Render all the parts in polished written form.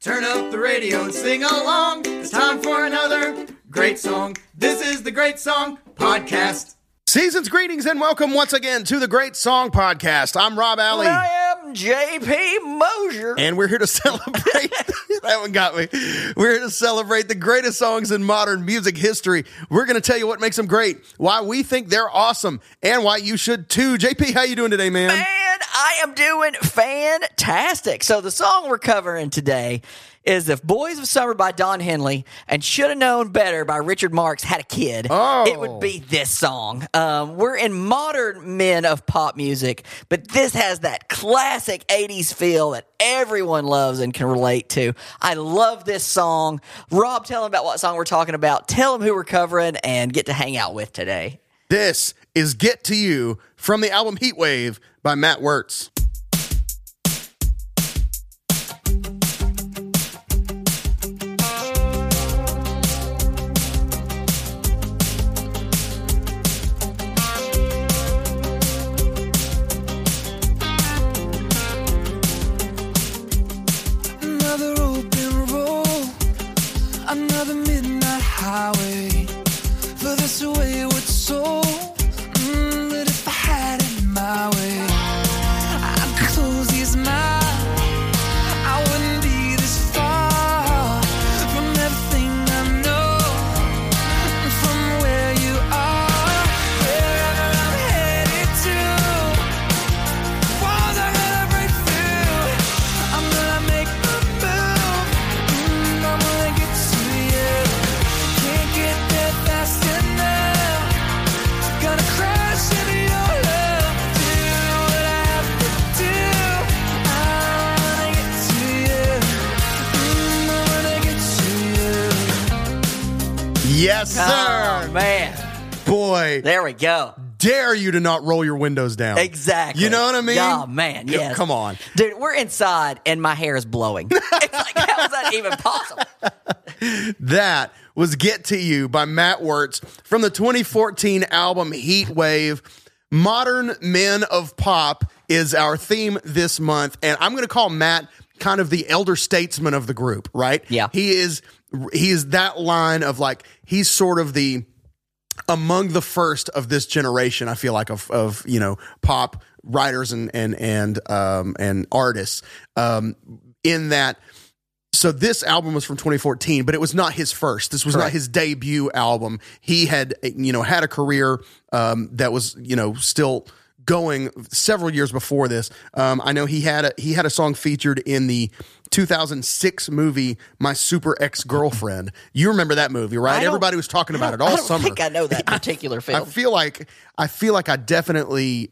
Turn up the radio and sing along. It's time for another great song. This is the Great Song Podcast. Season's greetings and welcome once again to the Great Song Podcast. I'm Rob Alley. I am J.P. Mosier. And we're here to celebrate, that one got me. We're here to celebrate the greatest songs in modern music history. We're going to tell you what makes them great, why we think they're awesome, and why you should too. JP, how you doing today, man? Man, I am doing fantastic. So the song we're covering today is If Boys of Summer by Don Henley and Should Have Known Better by Richard Marx had a kid, it would be this song. We're in modern men of pop music, but this has that classic 80s feel that everyone loves and can relate to. I love this song. Rob, tell them about what song we're talking about. Tell them who we're covering and get to hang out with today. This is Get to You from the album Heatwave by Matt Wirtz. Another midnight highway for this wayward soul. But if I had it my way, I'd close these minds. I wouldn't be this far from everything I know, from where you are, wherever I'm headed to. Walls are gonna break through. I'm gonna make the move. I'm gonna get to you. Can't get there fast enough. Gonna crash into your love. Do what I have to do. I wanna get to you. I wanna get to you. Yes, sir. Oh, man. Boy, There we go. dare you to not roll your windows down. Exactly. You know what I mean? Oh, man, yes. Come on. Dude, we're inside and my hair is blowing. It's like, how is that even possible? That was Get to You by Matt Wirtz from the 2014 album Heatwave. Modern Men of Pop is our theme this month, and I'm going to call Matt kind of the elder statesman of the group, right? Yeah. He is that line of like, he's sort of the among the first of this generation, I feel like, of you know, pop writers and artists, in that. So this album was from 2014, but it was not his first. This was not his debut album. He had, you know, had a career that was, you know, still going several years before this. I know he had a song featured in the 2006 movie My Super Ex-Girlfriend. You remember that movie, right? Everybody was talking about it all summer. I don't think I know that particular film. I feel like I definitely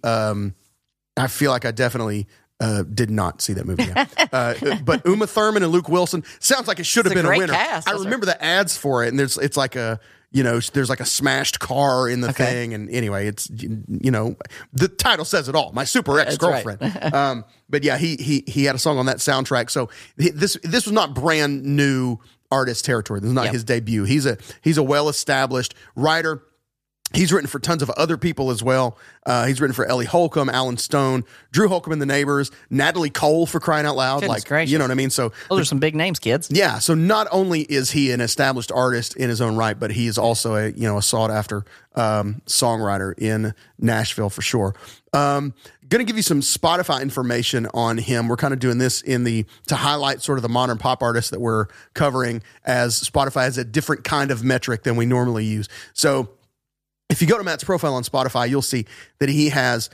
did not see that movie yet. But Uma Thurman and Luke Wilson sounds like it should have been a great winner. cast. I remember the ads for it, and it's like a, you know, there's like a smashed car in the thing, and anyway, it's, you know, the title says it all. My Super Ex-Girlfriend. Right. But yeah, he had a song on that soundtrack. So this was not brand new artist territory. This is not his debut. He's a well-established writer. He's written for tons of other people as well. He's written for Ellie Holcomb, Alan Stone, Drew Holcomb and the Neighbors, Natalie Cole, for crying out loud. Goodness gracious. You know what I mean? So Those are some big names, kids. yeah. So not only is he an established artist in his own right, but he is also a sought after songwriter in Nashville for sure. Going to give you some Spotify information on him. We're kind of doing this to highlight sort of the modern pop artists that we're covering, as Spotify has a different kind of metric than we normally use. So if you go to Matt's profile on Spotify, you'll see that he has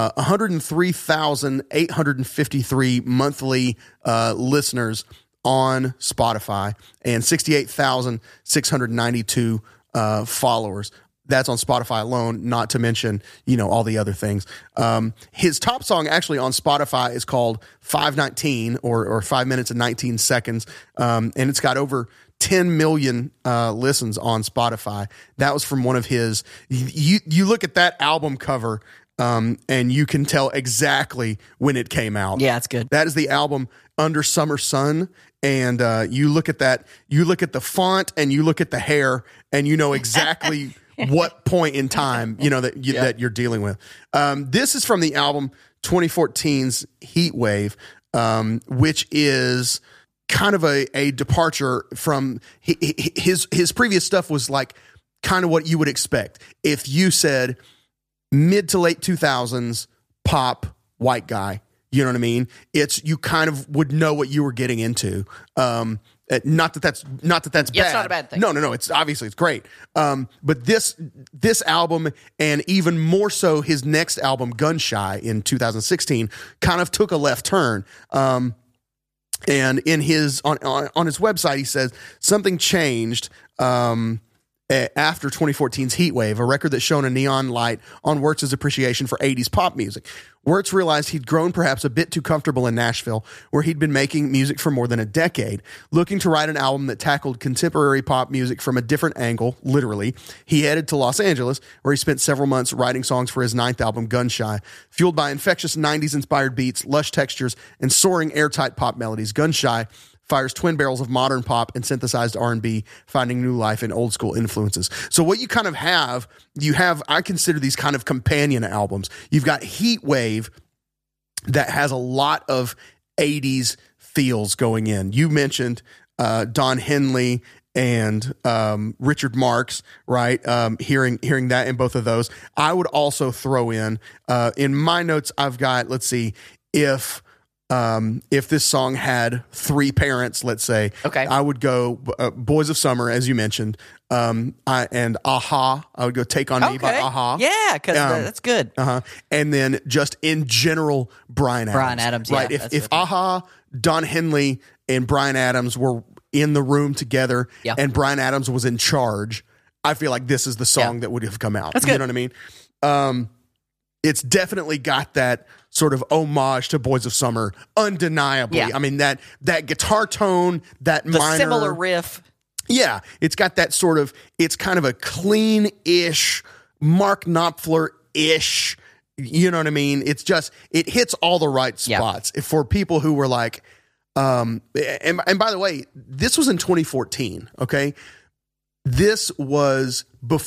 103,853 monthly listeners on Spotify and 68,692 followers. That's on Spotify alone, not to mention, you know, all the other things. His top song actually on Spotify is called 519 or 5 minutes and 19 seconds. And it's got over 10 million listens on Spotify. That was from one of his. You look at that album cover, and you can tell exactly when it came out. Yeah, it's good. That is the album Under Summer Sun. And you look at that, you look at the font, and you look at the hair, and you know exactly what point in time, you know, that you're dealing with. This is from the album 2014's Heatwave, which is kind of a departure from his previous stuff was like kind of what you would expect if you said mid to late 2000s pop white guy. You know what I mean? You kind of would know what you were getting into. Not that that's bad. It's not a bad thing. No. It's obviously it's great. But this album, and even more so his next album, Gunshy, in 2016, kind of took a left turn. And in his on his website, he says something changed after 2014's Heatwave, a record that shone a neon light on Wirtz's appreciation for 80s pop music. Wirtz realized he'd grown perhaps a bit too comfortable in Nashville, where he'd been making music for more than a decade. Looking to write an album that tackled contemporary pop music from a different angle, literally, he headed to Los Angeles, where he spent several months writing songs for his ninth album, Gunshy. Fueled by infectious 90s-inspired beats, lush textures, and soaring airtight pop melodies, Gunshy fires twin barrels of modern pop and synthesized R&B, finding new life in old school influences. So what you kind of have, I consider these kind of companion albums. You've got Heatwave that has a lot of 80s feels going in. You mentioned Don Henley and Richard Marx, right? Hearing that in both of those. I would also throw in my notes, I've got, let's see, if this song had three parents, let's say, okay, I would go Boys of Summer, as you mentioned, and Aha. I would go Take On Me by Aha. Yeah, because that's good. And then just in general, Bryan Adams. Bryan Adams, right? Yeah, If Aha, Don Henley, and Bryan Adams were in the room together, and Bryan Adams was in charge, I feel like this is the song that would have come out. That's good. You know what I mean? It's definitely got that sort of homage to Boys of Summer, undeniably. Yeah. I mean, that guitar tone, the similar riff. Yeah, it's got that sort of, it's kind of a clean-ish, Mark Knopfler-ish, you know what I mean? It's just, it hits all the right spots for people who were like, and by the way, this was in 2014, okay? This was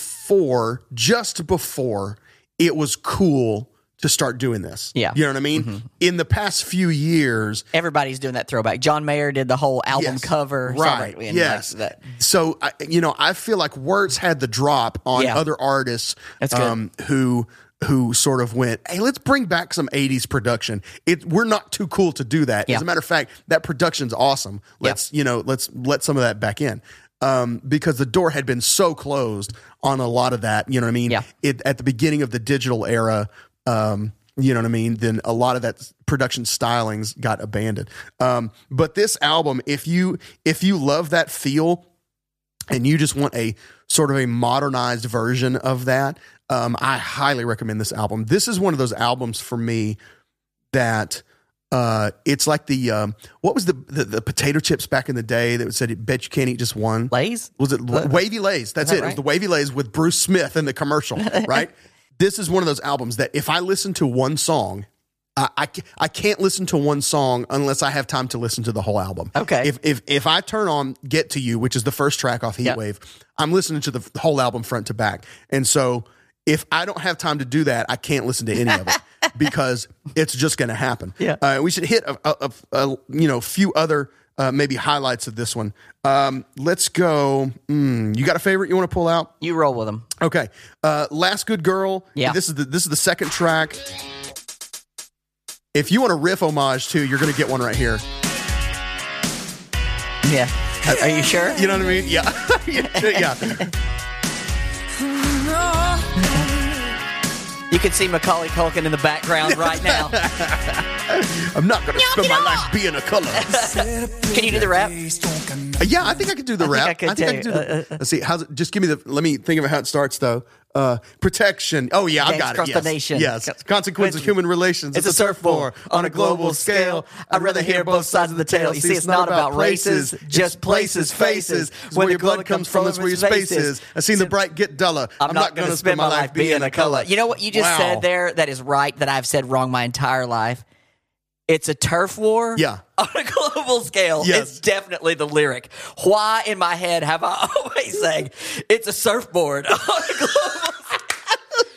just before it was cool to start doing this. Yeah. You know what I mean? Mm-hmm. In the past few years, everybody's doing that throwback. John Mayer did the whole album cover. Right. Yes. Like that. So, I feel like Wirtz had the drop on other artists who sort of went, hey, let's bring back some 80s production. We're not too cool to do that. As a matter of fact, that production's awesome. Let's let some of that back in. Because the door had been so closed on a lot of that, you know what I mean? Yeah. At the beginning of the digital era, you know what I mean? Then a lot of that production stylings got abandoned. But this album, if you love that feel and you just want a sort of a modernized version of that, I highly recommend this album. This is one of those albums for me that it's like the what was the potato chips back in the day that said bet you can't eat just one? Lay's? Was it Wavy Lay's? That's it. Right? It was the Wavy Lay's with Bruce Smith in the commercial, right? This is one of those albums that if I listen to one song, I can't listen to one song unless I have time to listen to the whole album. Okay. If I turn on Get to You, which is the first track off Heatwave, I'm listening to the whole album front to back. And so if I don't have time to do that, I can't listen to any of it because it's just going to happen. Yeah. We should hit a few other maybe highlights of this one. Let's go. You got a favorite you want to pull out? You roll with them. Okay. Last Good Girl. Yeah. This is the second track. If you want a riff homage too, you're going to get one right here. Yeah. Are you sure? You know what I mean? Yeah. Yeah. You can see Macaulay Culkin in the background right now. I'm not going to spend my life being a color. Can you do the rap? Yeah, I think I could do the rap. I think I could do. Let's see. Just give me let me think of how it starts though. Protection. Oh yeah, I've got it. Across the nation. Yes. Consequence of human relations. It's a surfboard on a global scale. I'd rather hear both sides of the tale. You see, it's not about races, just places, faces. Where your blood comes from, that's where your space is. I've seen the bright get duller. I'm not going to spend my life being a color. You know what you just said there that is right that I've said wrong my entire life? It's a turf war on a global scale. Yes. It's definitely the lyric. Why in my head have I always sang it's a surfboard on a global scale?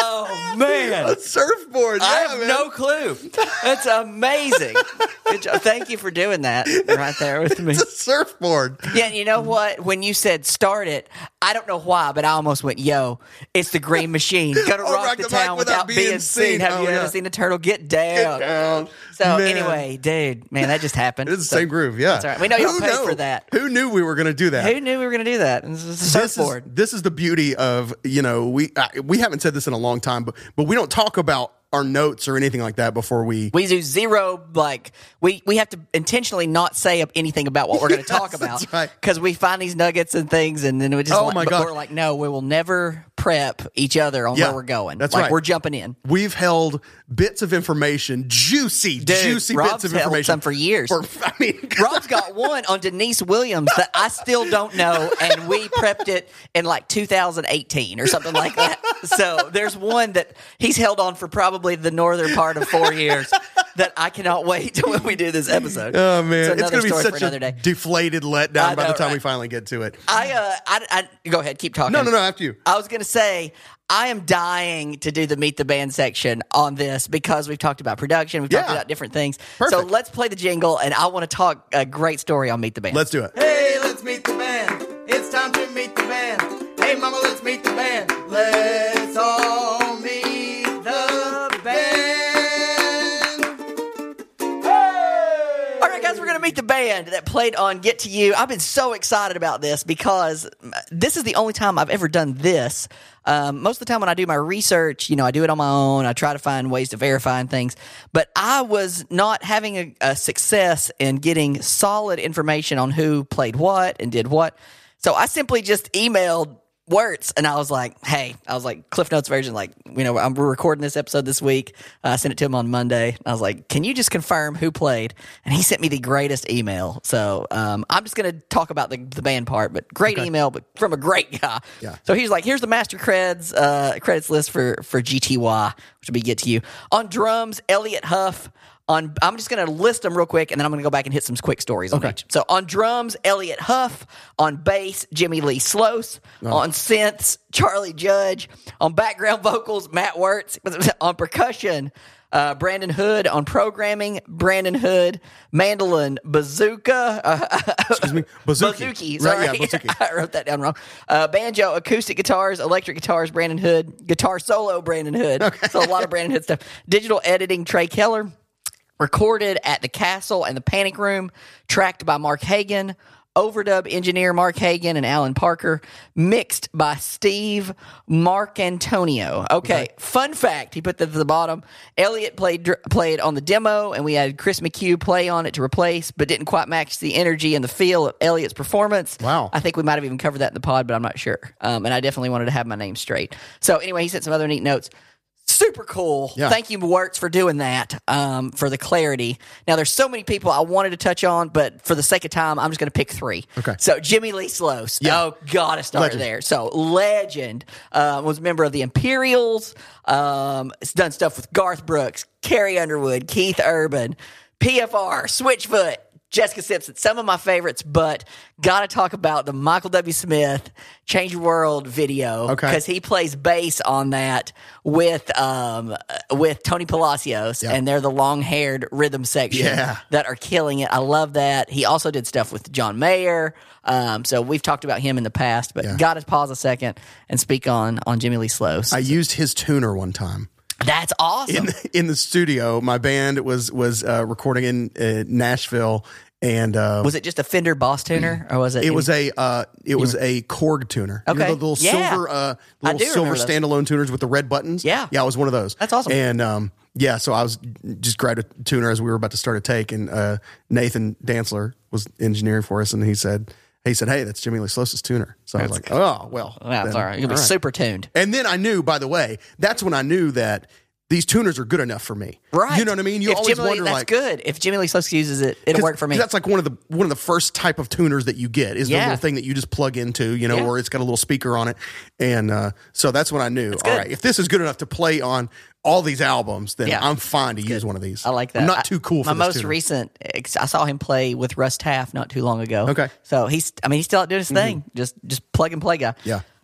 Oh, man. A surfboard. I Yeah, have man. no clue. That's amazing. Good job. Thank you for doing that right there with me. It's a surfboard. Yeah, you know what? When you said start it, I don't know why, but I almost went, yo, it's the Green Machine. Gonna rock the town without being seen. Have you ever seen a turtle get down? Get down. So Man. anyway, dude, man, that just happened. It's the So same groove, yeah. That's all right. We know you don't Who pay knew? for that. Who knew we were going to do that? Who knew we were going to do that? It's a surfboard. This is the beauty of, you know, we haven't said this in a long time, but we don't talk about our notes or anything like that before we We do zero, like, we have to intentionally not say anything about what we're going to talk Yes, about. that's right. Because we find these nuggets and things, and then we just, Oh, my God. we're like, no, we will never prep each other on Yeah, where we're going. that's like, right. we're jumping in. We've held bits of information, juicy Rob's bits of held information some for years. I mean, Rob's got one on Denise Williams that I still don't know, and we prepped it in like 2018 or something like that. So there's one that he's held on for probably the northern part of 4 years that I cannot wait till when we do this episode. oh man, So it's another going to be story for such another a day. deflated letdown I by know, the time right? we finally get to it. I go ahead, keep talking. No, after you. I was going to say, I am dying to do the Meet the Band section on this because we've talked about production, we've talked Yeah. about different things. Perfect. So let's play the jingle, and I want to talk a great story on Meet the Band. Let's do it. Hey, let's meet the band. It's time to meet the band. Hey, mama, let's meet the band. Let's all meet the band. All right, guys, we're going to meet the band that played on Get to You. I've been so excited about this because this is the only time I've ever done this. Most of the time when I do my research, you know, I do it on my own. I try to find ways to verify things. But I was not having a success in getting solid information on who played what and did what. So I simply just emailed Wirtz, and I was like, hey, Cliff Notes version, like, you know, we're recording this episode this week. I sent it to him on Monday. I was like, can you just confirm who played? And he sent me the greatest email. So I'm just going to talk about the band part, but great email, but from a great guy. Yeah. So he's like, here's the master credits list for GTY, which will be Get to You. On drums, Elliot Huff. I'm just going to list them real quick, and then I'm going to go back and hit some quick stories on each. So on drums, Elliot Huff. On bass, Jimmy Lee Slose. On synths, Charlie Judge. On background vocals, Matt Wirtz. On percussion, Brandon Hood. On programming, Brandon Hood. Mandolin, Bazooka. Excuse me. Bazooki. Sorry. Right, yeah, Bazooki. I wrote that down wrong. Banjo, acoustic guitars, electric guitars, Brandon Hood. Guitar solo, Brandon Hood. So a lot of Brandon Hood stuff. Digital editing, Trey Keller. Recorded at the Castle and the Panic Room. Tracked by Mark Hagan. Overdub engineer Mark Hagan and Alan Parker. Mixed by Steve Marcantonio. Okay, fun fact, he put that at the bottom. Elliot played on the demo, and we had Chris McHugh play on it to replace, but didn't quite match the energy and the feel of Elliot's performance. Wow. I think we might have even covered that in the pod, but I'm not sure. And I definitely wanted to have my name straight. So anyway, he sent some other neat notes. Super cool. Yeah. Thank you, Wirtz, for doing that, for the clarity. Now, there's so many people I wanted to touch on, but for the sake of time, I'm just going to pick three. Okay. So, Jimmy Lee Slose. Yeah. Oh, gotta start Legend. there. So, legend. Was a member of the Imperials. It's done stuff with Garth Brooks, Carrie Underwood, Keith Urban, PFR, Switchfoot, Jessica Simpson, some of my favorites, but got to talk about the Michael W. Smith Change Your World video because he plays bass on that with Tony Palacios, and they're the long-haired rhythm section that are killing it. I love that. He also did stuff with John Mayer, so we've talked about him in the past, but got to pause a second and speak on Jimmy Lee Slose. I used his tuner one time. That's awesome. In the studio, my band was recording in Nashville, and was it just a Fender Boss tuner, or was it? It was a Korg tuner. You know, Okay. the little Yeah. silver, I little do silver remember those. standalone tuners with the red buttons. Yeah. I was one of those. That's awesome. And so I was just grabbed a tuner as we were about to start a take, and Nathan Dantzler was engineering for us, and he said, hey, that's Jimmy Lee Slose's tuner. So I was like, oh well, That's then, all right. You'll be all right. super tuned. And then I knew, by the way, that's when I knew that these tuners are good enough for me. Right. You know what I mean? You if always Jimmy Lee, wonder, that's like, good. If Jimmy Lee Slose uses it, it'll work for me. That's like one of the first type of tuners that you get is the little thing that you just plug into, you know, or it's got a little speaker on it. And so that's when I knew, all right, if this is good enough to play on all these albums, then I'm fine to use one of these. I like that. I'm not too cool for my this most tuner. recent. I saw him play with Russ Taff not too long ago. Okay. So he's still out doing his thing. Just plug and play guy. Yeah.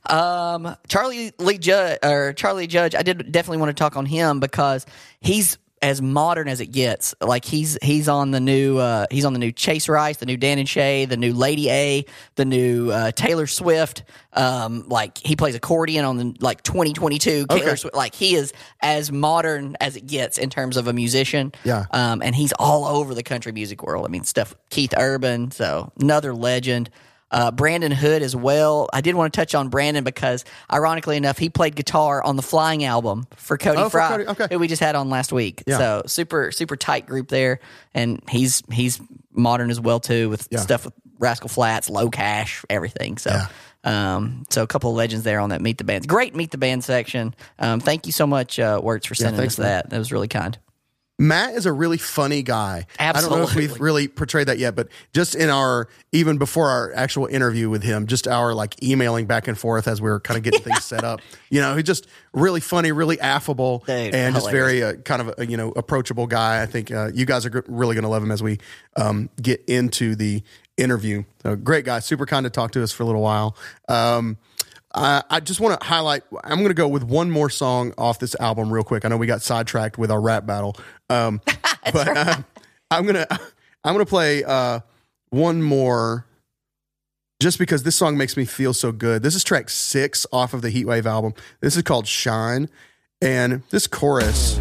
Charlie Lee Judge, I did definitely want to talk on him because he's as modern as it gets. Like he's on the new Chase Rice, the new Dan and Shay, the new Lady A, the new Taylor Swift. Like he plays accordion on the 2022 Taylor Swift. Like he is as modern as it gets in terms of a musician. Yeah. And he's all over the country music world. I mean, stuff Keith Urban, so another legend. Brandon Hood as well. I did want to touch on Brandon because, ironically enough, he played guitar on the Flying album for Cody Fry, who we just had on last week. Yeah. So super tight group there, and he's modern as well too with stuff with Rascal Flatts, Low Cash, everything. So. So a couple of legends there on that Meet the Bands. Great Meet the Band section. Thank you so much, Wirtz, for sending us that. That was really kind. Matt is a really funny guy. Absolutely. I don't know if we've really portrayed that yet, but just in even before our actual interview with him, just our emailing back and forth as we were kind of getting things set up, he's just really funny, really affable, Dude, and just hilarious. very kind of approachable guy. I think you guys are really going to love him as we get into the interview. So great guy, super kind to talk to us for a little while. I just want to highlight, I'm going to go with one more song off this album real quick. I know we got sidetracked with our rap battle. I'm going to play one more just because this song makes me feel so good. This is track 6 off of the Heatwave album. This is called Shine. And this chorus,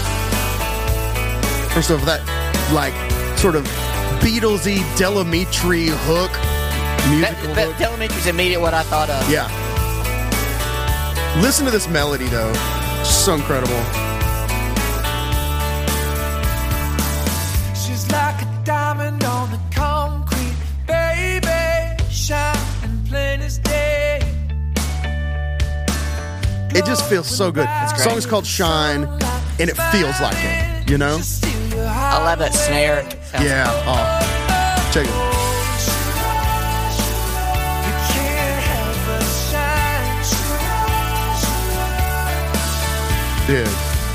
first of all, that sort of Beatlesy Delamitri hook, musical hook. Delamitri's immediate what I thought of. Yeah. Listen to this melody, though. So incredible. She's like a diamond on the concrete, baby, shining plain as day. It just feels so good. The song is called Shine, and it feels like it, you know? I love that snare. Sounds Yeah. Oh, check it. Dude.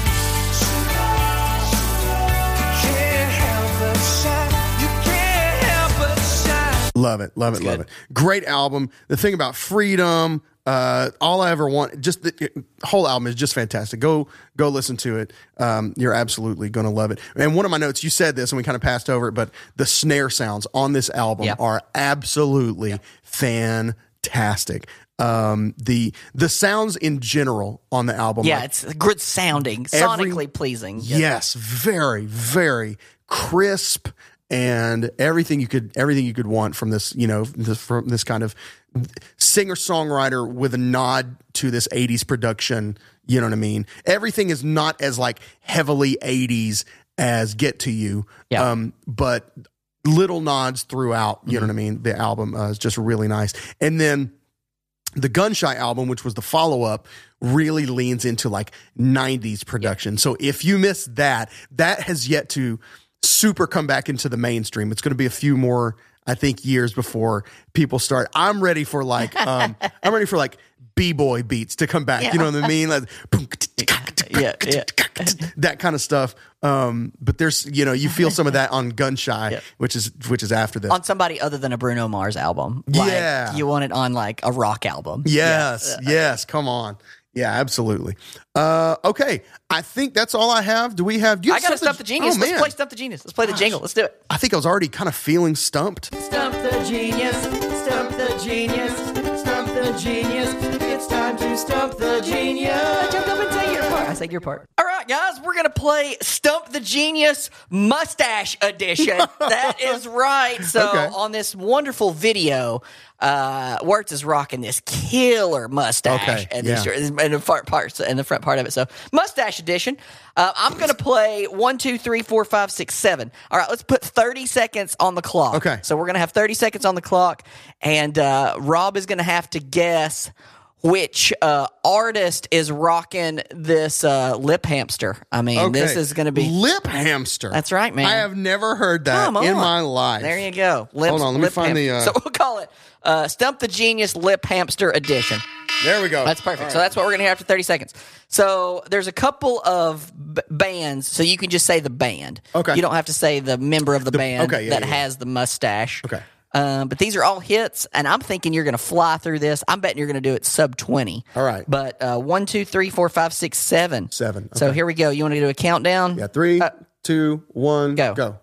Love it, love it, love it. Great album. The thing about freedom, all I ever want, just the whole album is just fantastic. Go listen to it. You're absolutely going to love it. And one of my notes, you said this and we kind of passed over it, but the snare sounds on this album are absolutely fantastic. The sounds in general on the album. Yeah, it's good sounding, sonically pleasing. Yes, very, very crisp and everything you could want from this, from this kind of singer-songwriter with a nod to this 80s production, you know what I mean? Everything is not as heavily 80s as Get to You, but little nods throughout, you know what I mean? The album is just really nice. And then the Gunshy album, which was the follow-up, really leans into 90s production. So if you missed that has yet to super come back into the mainstream. It's going to be a few more, I think, years before people start. I'm ready for B-boy beats to come back. You know what I mean? That kind of stuff. But there's, you feel some of that on Gunshy, which is after this. On somebody other than a Bruno Mars album. You want it on a rock album. Yes. Come on. Yeah, absolutely. Okay. I think that's all I have. Do you have I got to Stump the Genius. Oh, Let's play Stump the Genius. Let's play the jingle. Let's do it. I think I was already kind of feeling stumped. Stump the genius, stump the genius, stump the genius. It's time to stump the genius. Jump up and say your part. I say your part. All right, guys, we're going to play Stump the Genius Mustache Edition. That is right. So on this wonderful video, Wirtz is rocking this killer mustache and the front part of it. So mustache edition. I'm going to play 1, 2, 3, 4, 5, 6, 7. All right, let's put 30 seconds on the clock. Okay. So we're going to have 30 seconds on the clock, and Rob is going to have to guess which artist is rocking this lip hamster. I mean, this is going to be... Lip hamster. That's right, man. I have never heard that in my life. There you go. Hold on, let me find So we'll call it Stump the Genius Lip Hamster Edition. There we go. That's perfect. Right. So that's what we're going to hear after 30 seconds. So there's a couple of bands, so you can just say the band. Okay. You don't have to say the member of the band that has the mustache. Okay. But these are all hits, and I'm thinking you're going to fly through this. I'm betting you're going to do it sub 20. All right. But 1, 2, 3, 4, 5, 6, 7. 7. Okay. So here we go. You want to do a countdown? Yeah, 3, 2, 1, go.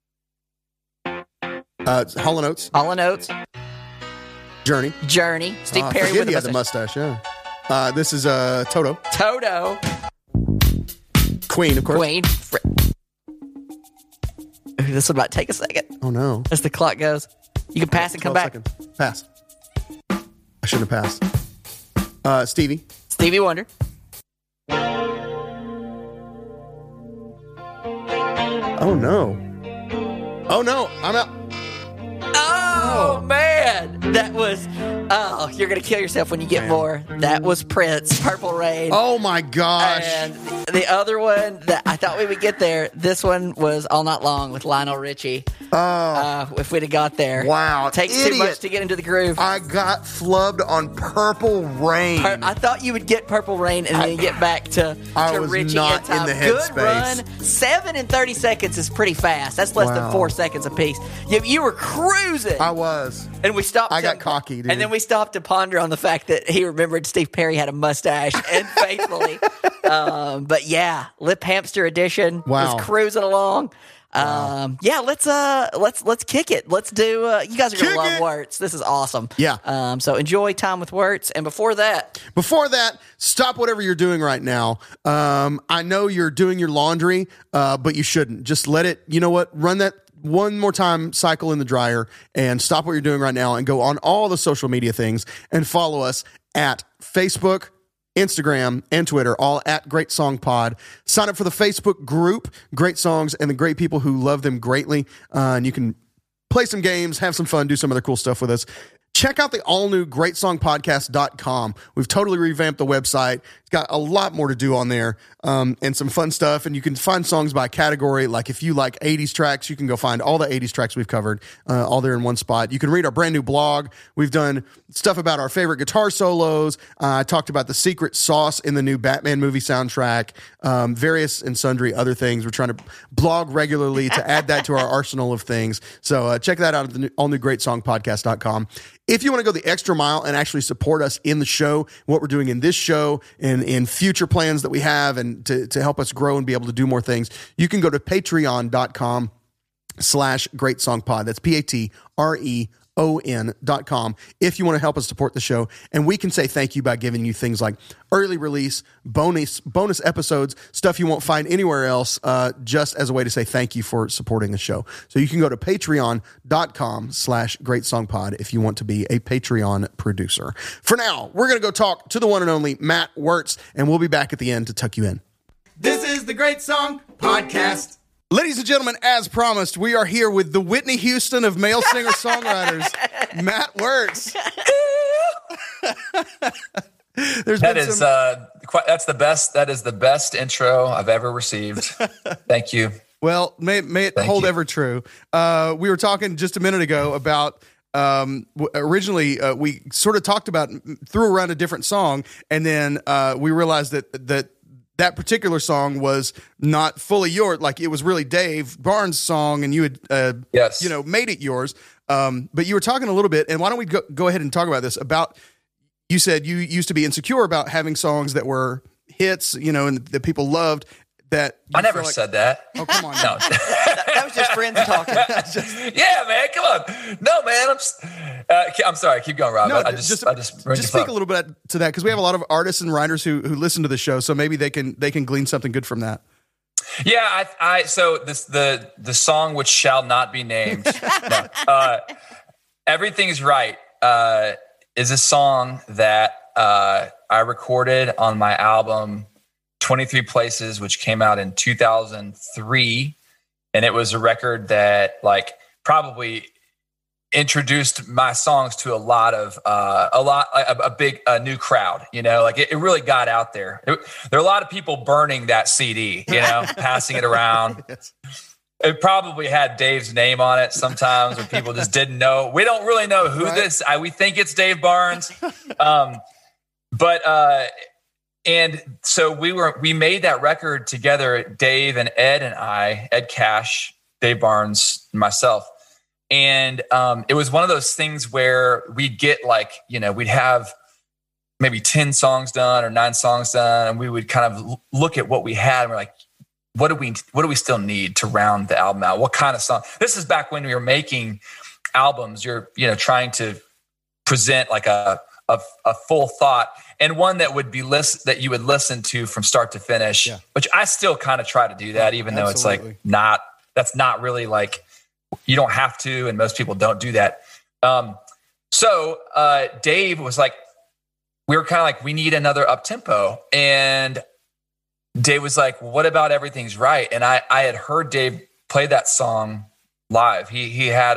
Hall & Oates. Hall & Oates. Journey. Steve I Perry forget with he a had the mustache. mustache, yeah. This is Toto. Toto. Queen, of course. Queen. This would about take a second Oh, no. as the clock goes. You can pass and come 12 back. seconds. Pass. I shouldn't have passed. Stevie. Stevie Wonder. Oh, no. Oh, no. I'm out. Oh, man. That was, you're going to kill yourself when you get more. That was Prince, Purple Rain. Oh, my gosh. And the other one that I thought we would get there, this one was All Night Long with Lionel Richie. If we'd have got there. Wow. Takes too much to get into the groove. I got flubbed on Purple Rain. I thought you would get Purple Rain and then get back to was Richie not in time. in the Good headspace. run. 7 and 30 seconds is pretty fast. That's less than Wow. 4 seconds apiece. You were cruising. I was. And we stopped. I got cocky, dude. And then we stopped to ponder on the fact that he remembered Steve Perry had a mustache, and faithfully. But yeah, Lip Hamster edition Wow. was cruising along. Yeah, let's kick it. Let's do. You guys are gonna Kick love it. Wirtz. This is awesome. Yeah. So enjoy time with Wirtz, and before that, Stop whatever you're doing right now. I know you're doing your laundry, but you shouldn't. Just let it, you know what? Run that one more time, cycle in the dryer, and stop what you're doing right now and go on all the social media things and follow us at Facebook, Instagram, and Twitter, all at Great Song Pod. Sign up for the Facebook group, Great Songs, and the great people who love them greatly. And you can play some games, have some fun, do some other cool stuff with us. Check out the all-new GreatSongPodcast.com. We've totally revamped the website. It's got a lot more to do on there, and some fun stuff. And you can find songs by category. Like if you like 80s tracks, you can go find all the 80s tracks we've covered, all there in one spot. You can read our brand new blog. We've done stuff about our favorite guitar solos. I talked about the secret sauce in the new Batman movie soundtrack, various and sundry other things. We're trying to blog regularly to add that to our arsenal of things. So check that out at the all new GreatSongPodcast.com. If you want to go the extra mile and actually support us in the show, what we're doing in this show and in future plans that we have, and to help us grow and be able to do more things, you can go to patreon.com/greatsongpod. That's PATREON.com if you want to help us support the show. And we can say thank you by giving you things like early release, bonus episodes, stuff you won't find anywhere else, just as a way to say thank you for supporting the show. So you can go to patreon.com/greatsongpod if you want to be a Patreon producer. For now, we're going to go talk to the one and only Matt Wirtz, and we'll be back at the end to tuck you in. This is the Great Song Podcast. Ladies and gentlemen, as promised, we are here with the Whitney Houston of male singer-songwriters, Matt Wirtz. That's the best. That is the best intro I've ever received. Thank you. Well, may it hold ever true. We were talking just a minute ago about originally we sort of talked about, threw around a different song, and then we realized that particular song was not fully yours. Like it was really Dave Barnes' song, and you had made it yours. But you were talking a little bit, and why don't we go ahead and talk about this? About, you said you used to be insecure about having songs that were hits, and that people loved. That I never said that. Oh, come on! No. that was just friends talking. Yeah, man, come on. No, man, I'm sorry. Keep going, Rob. No, I just speak a little bit to that, because we have a lot of artists and writers who listen to the show, so maybe they can glean something good from that. Yeah, so the song which shall not be named, Everything Is Right, is a song that I recorded on my album 23 Places, which came out in 2003, and it was a record that probably introduced my songs to a big new crowd. It really got out there. There are a lot of people burning that CD, passing it around. Yes. It probably had Dave's name on it sometimes, when people just didn't know. We don't really know who we think it's Dave Barnes. And so we made that record together, Dave and Ed and I, Ed Cash, Dave Barnes, and myself. And it was one of those things where we'd get like, we'd have maybe 10 songs done or 9 songs done. And we would kind of look at what we had. And we're like, what do we still need to round the album out? What kind of song? This is back when we were making albums. You're, trying to present like a full thought, and one that would be that you would listen to from start to finish, which I still kind of try to do that, even though it's like that's not really like, you don't have to, and most people don't do that. So Dave was like, we were kind of like, we need another up tempo, and Dave was like, what about Everything's Right? And I had heard Dave play that song live. He had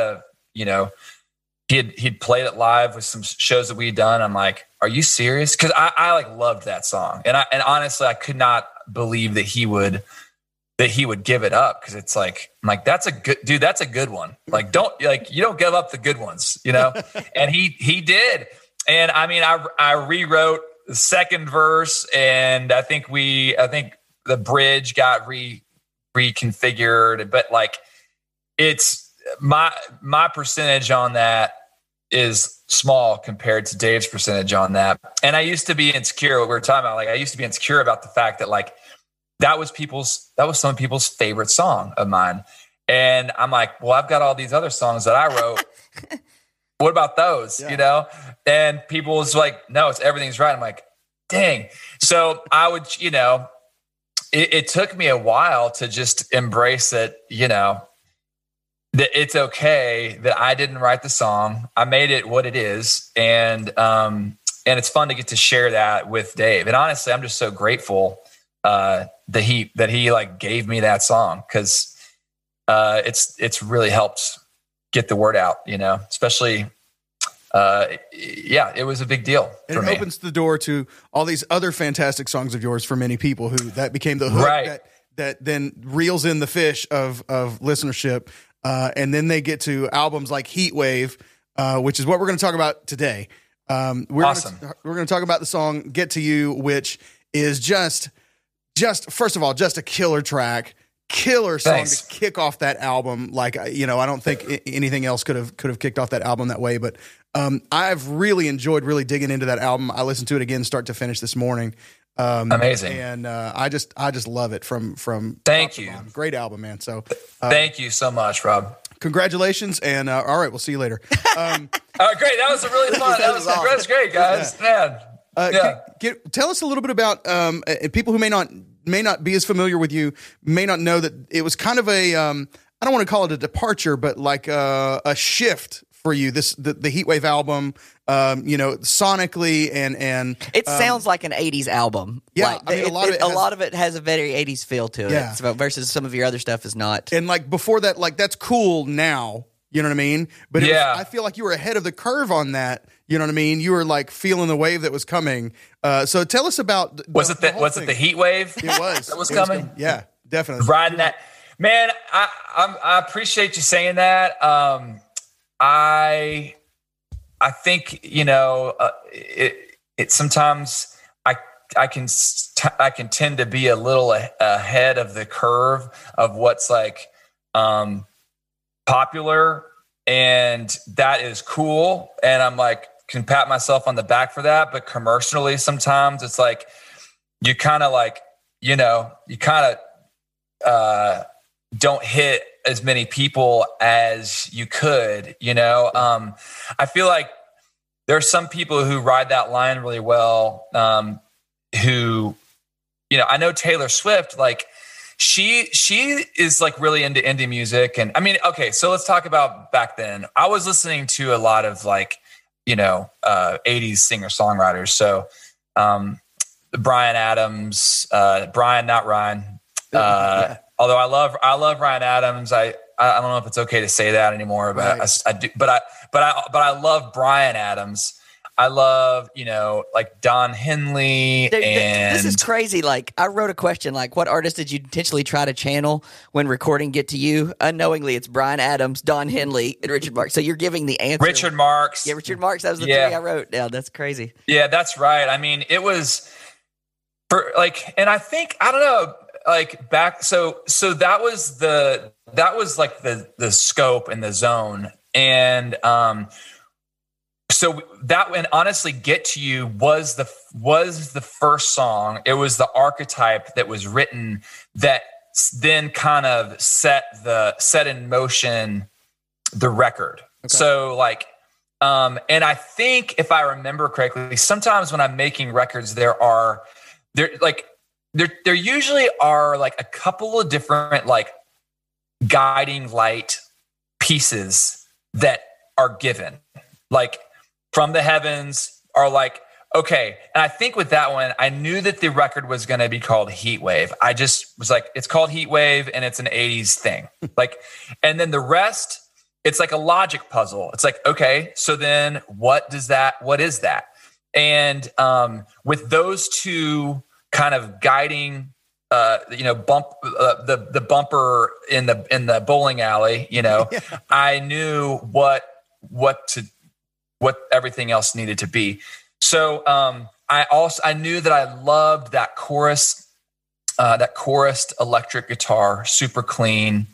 he'd played it live with some shows that we'd done. I'm like, are you serious? Cause I like loved that song. And honestly, I could not believe that he would give it up. Cause it's like, I'm like, that's a good one. Like, you don't give up the good ones, and he did. And I mean, I rewrote the second verse, and I think the bridge got reconfigured, but like, it's my percentage on that is small compared to Dave's percentage on that. And I used to be insecure. What we were talking about, like, I used to be insecure about the fact that like that was some people's favorite song of mine. And I'm like, well, I've got all these other songs that I wrote. What about those? And people was like, no, it's Everything's Right. I'm like, dang. So I would, it took me a while to just embrace that, that it's okay that I didn't write the song. I made it what it is. And it's fun to get to share that with Dave. And honestly, I'm just so grateful that he like gave me that song, because it's really helped get the word out, especially, it was a big deal for me. It opens the door to all these other fantastic songs of yours for many people who that became the hook that then reels in the fish of listenership. And then they get to albums like Heat Wave, which is what we're going to talk about today. Awesome. We're going to talk about the song Get to You, which is just first of all, just a killer track, killer song Thanks. to kick off that album. Like, I don't think anything else could have kicked off that album that way. But I've really enjoyed really digging into that album. I listened to it again, start to finish this morning. Amazing. And I just love it from Thank you. bottom. Great album, man. So thank you so much, Rob. Congratulations. And all right, we'll see you later. Great. That was a really fun. That was great, guys. Man. Tell us a little bit about people who may not be as familiar with you, may not know that it was kind of a I don't want to call it a departure, but like a shift for you. The Heatwave album, sonically and it sounds like an 80s album. Yeah, like, a lot of it has a very 80s feel to it. So versus some of your other stuff is not. And like before that, like that's cool now. You know what I mean? But I feel like you were ahead of the curve on that. You know what I mean? You were like feeling the wave that was coming. So tell us about was it the heat wave? It was. That was coming. Yeah, definitely. Riding that, man. I appreciate you saying that. I think it sometimes I can tend to be a little ahead of the curve of what's like popular, and that is cool, and I'm like can pat myself on the back for that. But commercially, sometimes it's like you kind of like don't hit as many people as you could. I feel like there are some people who ride that line really well. Who, I know Taylor Swift, like she is like really into indie music. And I mean, okay, so let's talk about back then. I was listening to a lot of like, 80s singer-songwriters. So Bryan Adams, Brian, not Ryan. Although I love Ryan Adams. I don't know if it's okay to say that anymore, but right. I do. But I love Bryan Adams. I love, like Don Henley. And this is crazy. Like, I wrote a question, like, what artist did you intentionally try to channel when recording Get to You? Unknowingly, it's Bryan Adams, Don Henley, and Richard Marx. So you're giving the answer. Richard Marx. Yeah, Richard Marx. That was the three I wrote. Yeah, that's crazy. Yeah, that's right. I mean, it was for like, and I think, I don't know, like back. So that was like the scope and the zone. And so that, and honestly, Get to You was the first song. It was the archetype that was written that then kind of set in motion the record. Okay. So like, and I think if I remember correctly, sometimes when I'm making records, there usually are like a couple of different like guiding light pieces that are given, like from the heavens, are like, okay. And I think with that one, I knew that the record was going to be called Heat Wave. I just was like, it's called Heat Wave and it's an 80s thing. Like, and then the rest, it's like a logic puzzle. It's like, okay, so then what is that? And with those two kind of guiding, the bumper in the bowling alley, I knew what everything else needed to be. So I knew that I loved that chorus electric guitar, super clean.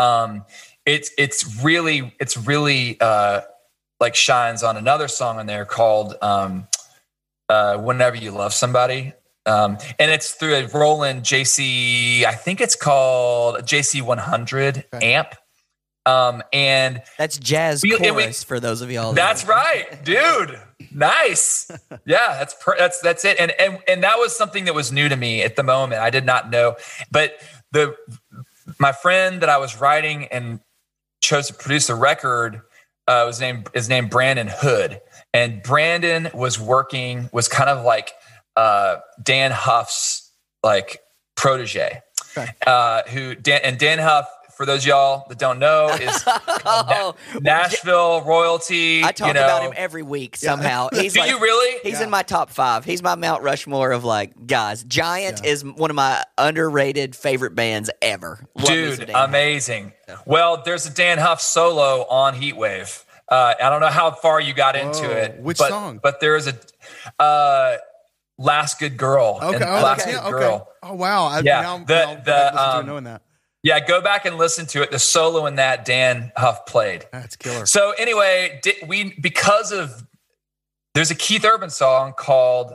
It's really like shines on another song in there called Whenever You Love Somebody. And it's through a Roland JC, I think it's called JC 100 amp. And that's jazz chorus for those of y'all. That's right, dude. Nice. Yeah, that's it. And that was something that was new to me at the moment. I did not know, but my friend that I was writing and chose to produce the record was named Brandon Hood, and Brandon was kind of like Dan Huff's like protege, Dan Huff, for those of y'all that don't know, is Nashville royalty. I talk about him every week somehow. He's Do you really? He's in my top 5. He's my Mount Rushmore of like guys. Giant is one of my underrated favorite bands ever. Dude, amazing. Yeah. Well, there's a Dan Huff solo on Heat Wave. I don't know how far you got into it. Which song? But there is a Last Good Girl. Okay. Good Girl. Oh wow. Knowing that. Yeah, go back and listen to it. The solo in that Dan Huff played. That's killer. So anyway, there's a Keith Urban song called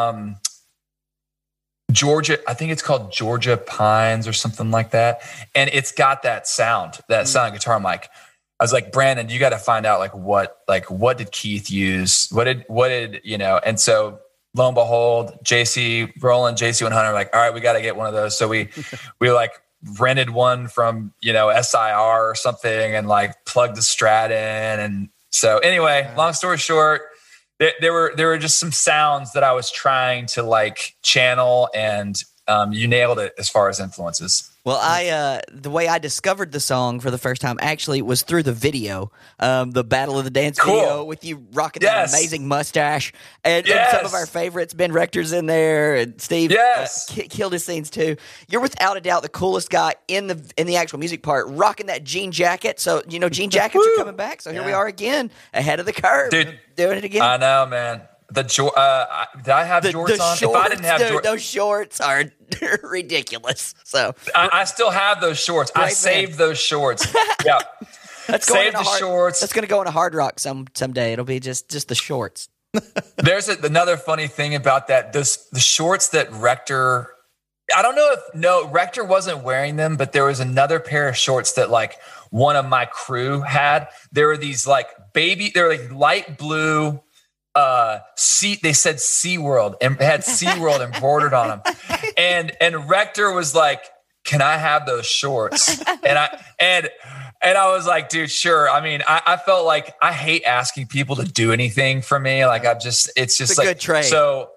Georgia. I think it's called Georgia Pines or something like that. And it's got that sound guitar mic. I was like, Brandon, you got to find out what did Keith use? What did And so lo and behold, Roland JC 100, like, all right, we got to get one of those. So we like rented one from SIR or something and like plugged the Strat in. And so anyway, long story short, there were just some sounds that I was trying to like channel, and you nailed it as far as influences. Well, the way I discovered the song for the first time actually was through the video, the Battle of the Dance video with you rocking that amazing mustache, and some of our favorites. Ben Rector's in there, and Steve killed his scenes too. You're without a doubt the coolest guy in the actual music part, rocking that jean jacket. So jean jackets are coming back. So here we are again, ahead of the curve, dude, doing it again. I know, man. Did I have jorts on? Shorts, if I didn't have jorts, those shorts are ridiculous. So I still have those shorts. I saved those shorts. Yeah, save the shorts. That's going to go in a Hard Rock someday. It'll be just the shorts. There's another funny thing about that. The shorts that Rector. I don't know if Rector wasn't wearing them, but there was another pair of shorts that like one of my crew had. There were these like they're like light blue. They said SeaWorld and had SeaWorld embroidered on them. And Rector was like, can I have those shorts? And I was like, dude, sure. I mean, I felt like I hate asking people to do anything for me. Like it's just a like good trade. So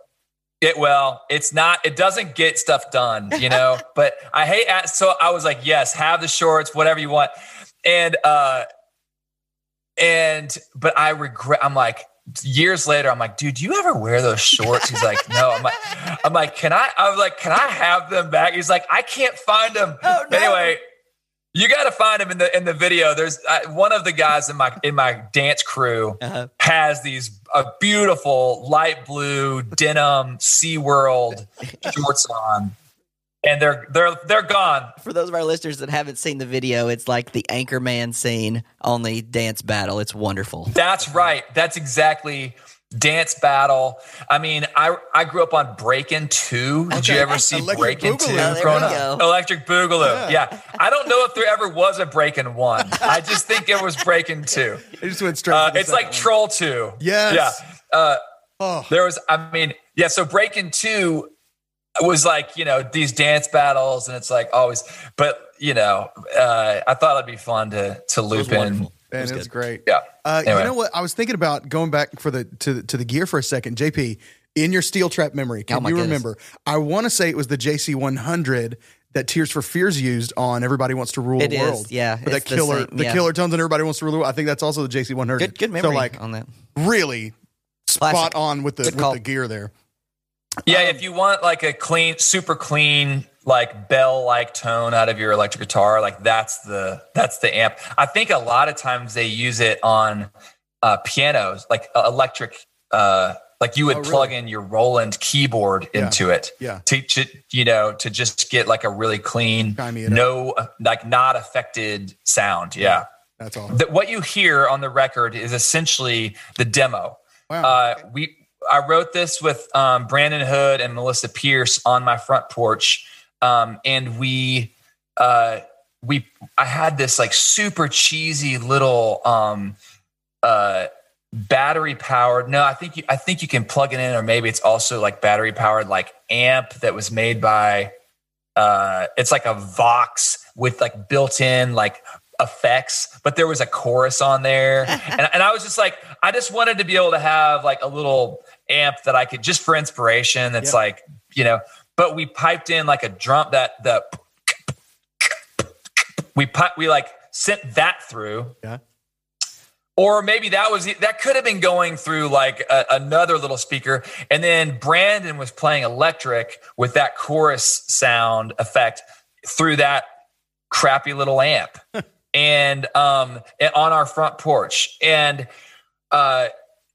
it doesn't get stuff done, but I hate so I was like, yes, have the shorts, whatever you want. But I regret, I'm like, years later, I'm like, dude, do you ever wear those shorts? He's like, no. I'm like, can I have them back? He's like, I can't find them. Oh, no. Anyway, you got to find them in the video. There's one of the guys in my dance crew has these beautiful light blue denim SeaWorld shorts on. and they're gone. For those of our listeners that haven't seen the video, it's like the Anchorman scene on the dance battle. It's wonderful. That's right. That's exactly Dance Battle. I mean, I grew up on Breakin' 2. Did you ever see Electric Breakin' 2? Boogaloo. There we go. Electric Boogaloo. Yeah. I don't know if there ever was a Breakin' 1. I just think it was Breakin' 2. It just went straight. To the It's like second one. Troll 2. Yes. Yeah. Oh. There was, I mean, yeah. So Breakin' 2 was like, you know, these dance battles, and it's like always. But you know, I thought it'd be fun to loop in. Man, it was great. Yeah. Anyway. You know what? I was thinking about going back to the gear for a second. JP, in your Steel Trap memory, can you remember? I want to say it was the JC100 that Tears for Fears used on Everybody Wants to Rule the World. Is, yeah. For that killer, killer tones on Everybody Wants to Rule the World. I think that's also the JC100. Good memory so, like, on that. Really spot Classic. on with the gear there. Yeah, if you want like a clean, super clean, like bell-like tone out of your electric guitar, like that's the amp. I think a lot of times they use it on pianos, like electric. Like you would plug in your Roland keyboard into it, to just get like a really clean, not affected sound. Yeah. That's awesome. What you hear on the record is essentially the demo. Wow. I wrote this with Brandon Hood and Melissa Pierce on my front porch, and I had this like super cheesy little battery powered. No, I think you can plug it in, or maybe it's also like battery powered like amp that was made by. It's like a Vox with like built in like effects, but there was a chorus on there, and I was just like, I just wanted to be able to have like a little amp that I could just for inspiration. That's like, you know, but we piped in like a drum we like sent that through. Yeah. Or maybe that could have been going through like another little speaker. And then Brandon was playing electric with that chorus sound effect through that crappy little amp. And on our front porch. And I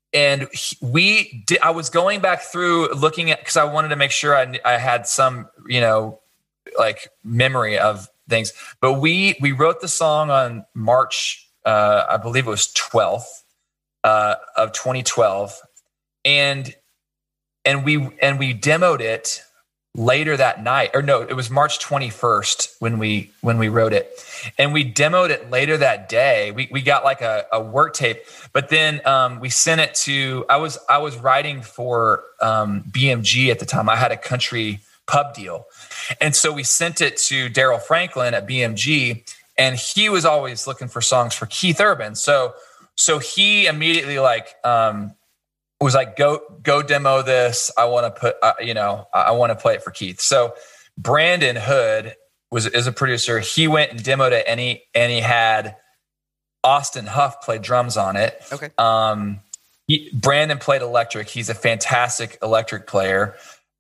was going back through looking at, because I wanted to make sure I had some, you know, like memory of things. But we wrote the song on March, I believe it was 12th of 2012, and we demoed it later that night. Or no, it was March 21st when we wrote it, and we demoed it later that day. We got like a work tape, but then we sent it to. I was writing for BMG at the time. I had a country pub deal, and so we sent it to Daryl Franklin at BMG, and he was always looking for songs for Keith Urban. So he immediately like was like, go demo this. I want to put, I want to play it for Keith. So Brandon Hood is a producer. He went and demoed it, and he had Austin Huff play drums on it. Okay. Brandon played electric. He's a fantastic electric player.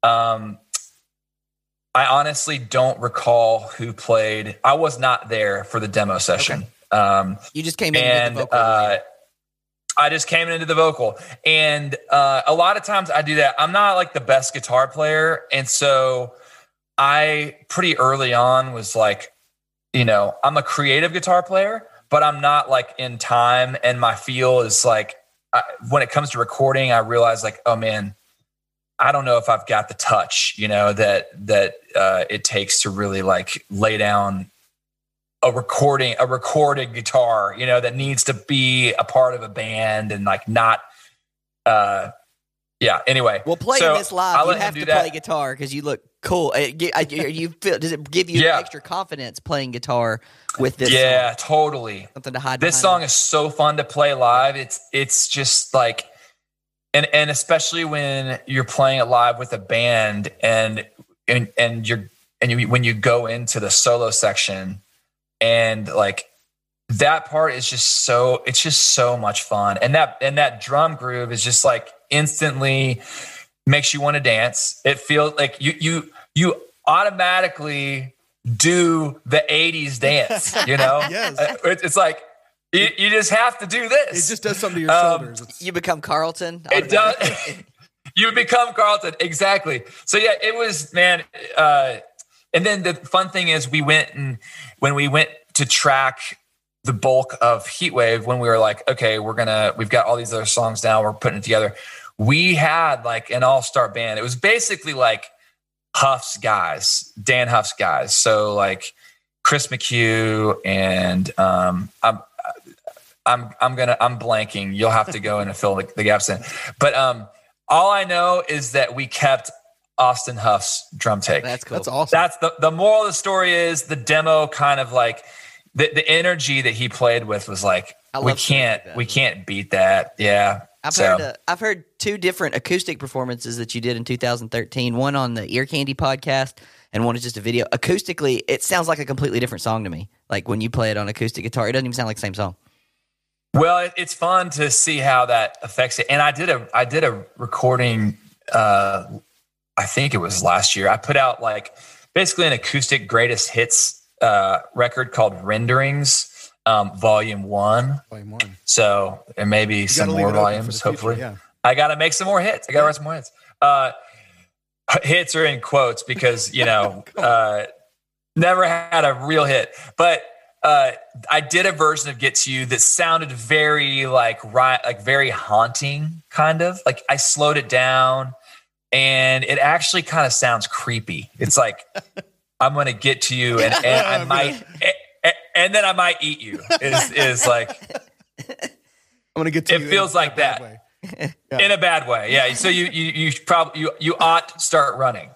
I honestly don't recall who played. I was not there for the demo session. Okay. You just came in with the vocal. I just came into the vocal. And a lot of times I do that. I'm not like the best guitar player. And so I pretty early on was like, I'm a creative guitar player, but I'm not like in time. And my feel is like, when it comes to recording, I realize like, oh man, I don't know if I've got the touch, that it takes to really like lay down a recorded guitar, that needs to be a part of a band and like not, anyway. Well, playing this live, you have to play guitar because you look cool. Does it give you extra confidence playing guitar with this song? Totally. Something to hide This song is so fun to play live. It's just like, and especially when you're playing it live with a band and when you go into the solo section and like that part is just so much fun. And that drum groove is just like instantly makes you want to dance. It feels like you automatically do the 80s dance, Yes. It's like, you just have to do this. It just does something to your shoulders. You become Carlton. It does. You become Carlton. Exactly. So yeah, it was, man, And then the fun thing is when we went to track the bulk of Heatwave, when we were like, okay, we've got all these other songs now, we're putting it together. We had like an all-star band. It was basically like Huff's guys, Dan Huff's guys. So like Chris McHugh and I'm blanking. You'll have to go in and fill the gaps in. But all I know is that we kept Austin Huff's drum take. That's cool. That's awesome. That's the moral of the story is the demo kind of like the energy that he played with was like, we can't beat that. Yeah. I've heard two different acoustic performances that you did in 2013. One on the Ear Candy podcast, and one is just a video. Acoustically, it sounds like a completely different song to me. Like when you play it on acoustic guitar, it doesn't even sound like the same song. Well, it's fun to see how that affects it. And I did a recording. I think it was last year. I put out like basically an acoustic greatest hits record called Renderings. Volume 1. So there may be some more volumes, hopefully. Yeah. I got to make some more hits. I got to write some more hits. Hits are in quotes because, never had a real hit. But I did a version of Get to You that sounded very very haunting, kind of. Like I slowed it down and it actually kind of sounds creepy. It's like, I'm going to get to you and I might... And then I might eat you. Is like I'm gonna get to. It feels like that in a bad way. Yeah. So you probably ought to start running.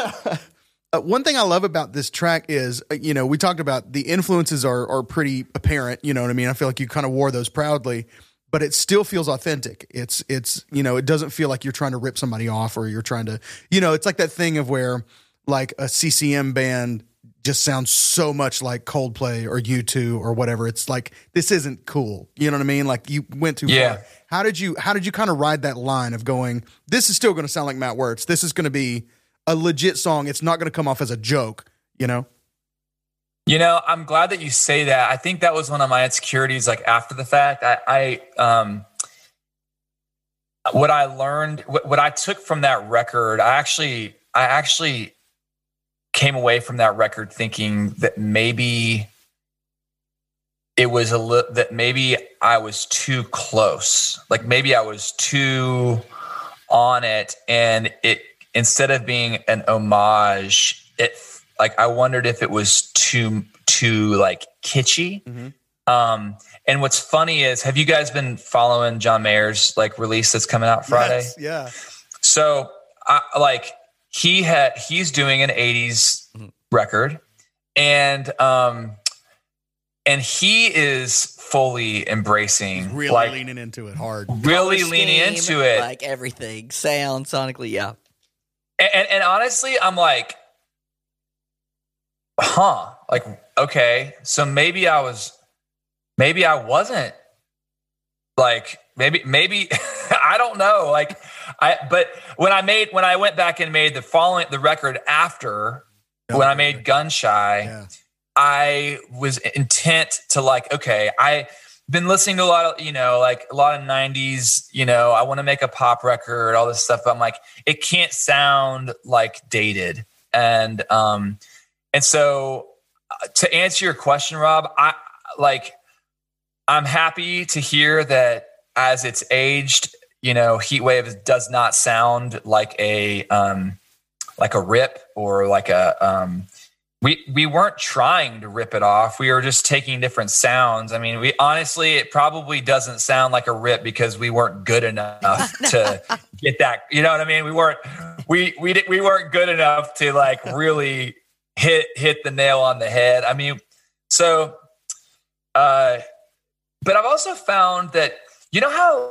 One thing I love about this track is we talked about the influences are pretty apparent. You know what I mean? I feel like you kind of wore those proudly, but it still feels authentic. It's it doesn't feel like you're trying to rip somebody off or you're trying to it's like that thing of where like a CCM band just sounds so much like Coldplay or U2 or whatever. It's like, this isn't cool. You know what I mean? Like you went too far. How did you kind of ride that line of going, this is still going to sound like Matt Wirtz. This is going to be a legit song. It's not going to come off as a joke, I'm glad that you say that. I think that was one of my insecurities, like after the fact. What I learned, what I took from that record, I actually came away from that record thinking that maybe it was that maybe I was too close. Like maybe I was too on it, and it, instead of being an homage, it like I wondered if it was too like kitschy. Mm-hmm. And what's funny is, have you guys been following John Mayer's like release that's coming out Friday? Yes, yeah. So he's doing an 80s record, and he is fully embracing, really leaning into it hard, really leaning into it, like everything, sound, sonically, yeah. And honestly, I'm like, like, okay, so maybe I wasn't like, maybe I don't know. Like but when I went back and made the record after when I made Gun Shy, I was intent to like, okay, I've been listening to a lot of, like a lot of 90s, I want to make a pop record, all this stuff. But I'm like, it can't sound like dated. And so to answer your question, Rob, I'm happy to hear that as it's aged, Heatwave does not sound like a rip or like a, we weren't trying to rip it off. We were just taking different sounds. I mean, it probably doesn't sound like a rip because we weren't good enough to get that, you know what I mean? We weren't good enough to like really hit the nail on the head. I mean, so, but I've also found that, how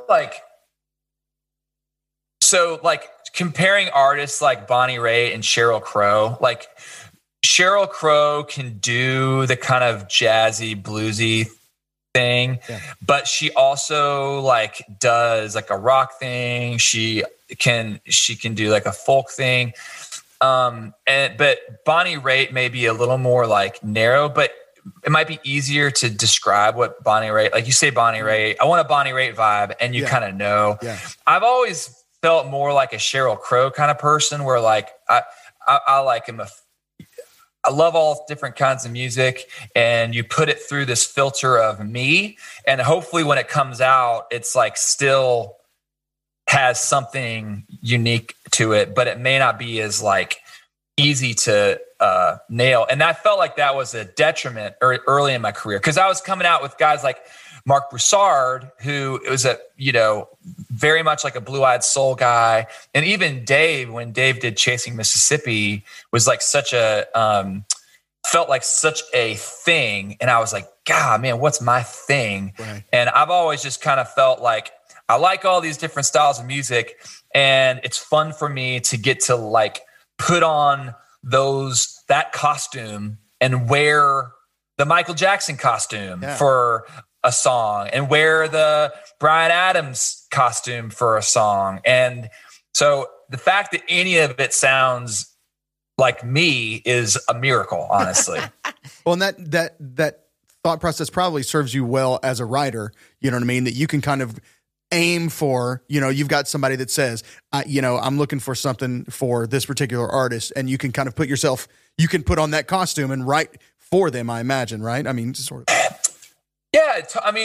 comparing artists like Bonnie Raitt and Sheryl Crow, like Sheryl Crow can do the kind of jazzy, bluesy thing, but she also like does like a rock thing. She can do like a folk thing. But Bonnie Raitt may be a little more like narrow, but it might be easier to describe what Bonnie Raitt, like you say Bonnie Raitt, I want a Bonnie Raitt vibe, and you kind of know. Yeah. I've always felt more like a Sheryl Crow kind of person where like I like him. I love all different kinds of music, and you put it through this filter of me, and hopefully when it comes out, it's like still has something unique to it, but it may not be as like easy to nail. And I felt like that was a detriment early in my career, because I was coming out with guys like Mark Broussard, who was very much like a Blue-Eyed Soul guy. And even Dave, when Dave did Chasing Mississippi, was like felt like such a thing. And I was like, God, man, what's my thing? Right. And I've always just kind of felt like I like all these different styles of music, and it's fun for me to get to like put on that costume and wear the Michael Jackson costume for a song, and wear the Bryan Adams costume for a song. And so the fact that any of it sounds like me is a miracle, honestly. Well, and that thought process probably serves you well as a writer. You know what I mean? That you can kind of aim for, you've got somebody that says, I'm looking for something for this particular artist, and you can kind of you can put on that costume and write for them, I imagine, right? I mean, sort of. Yeah,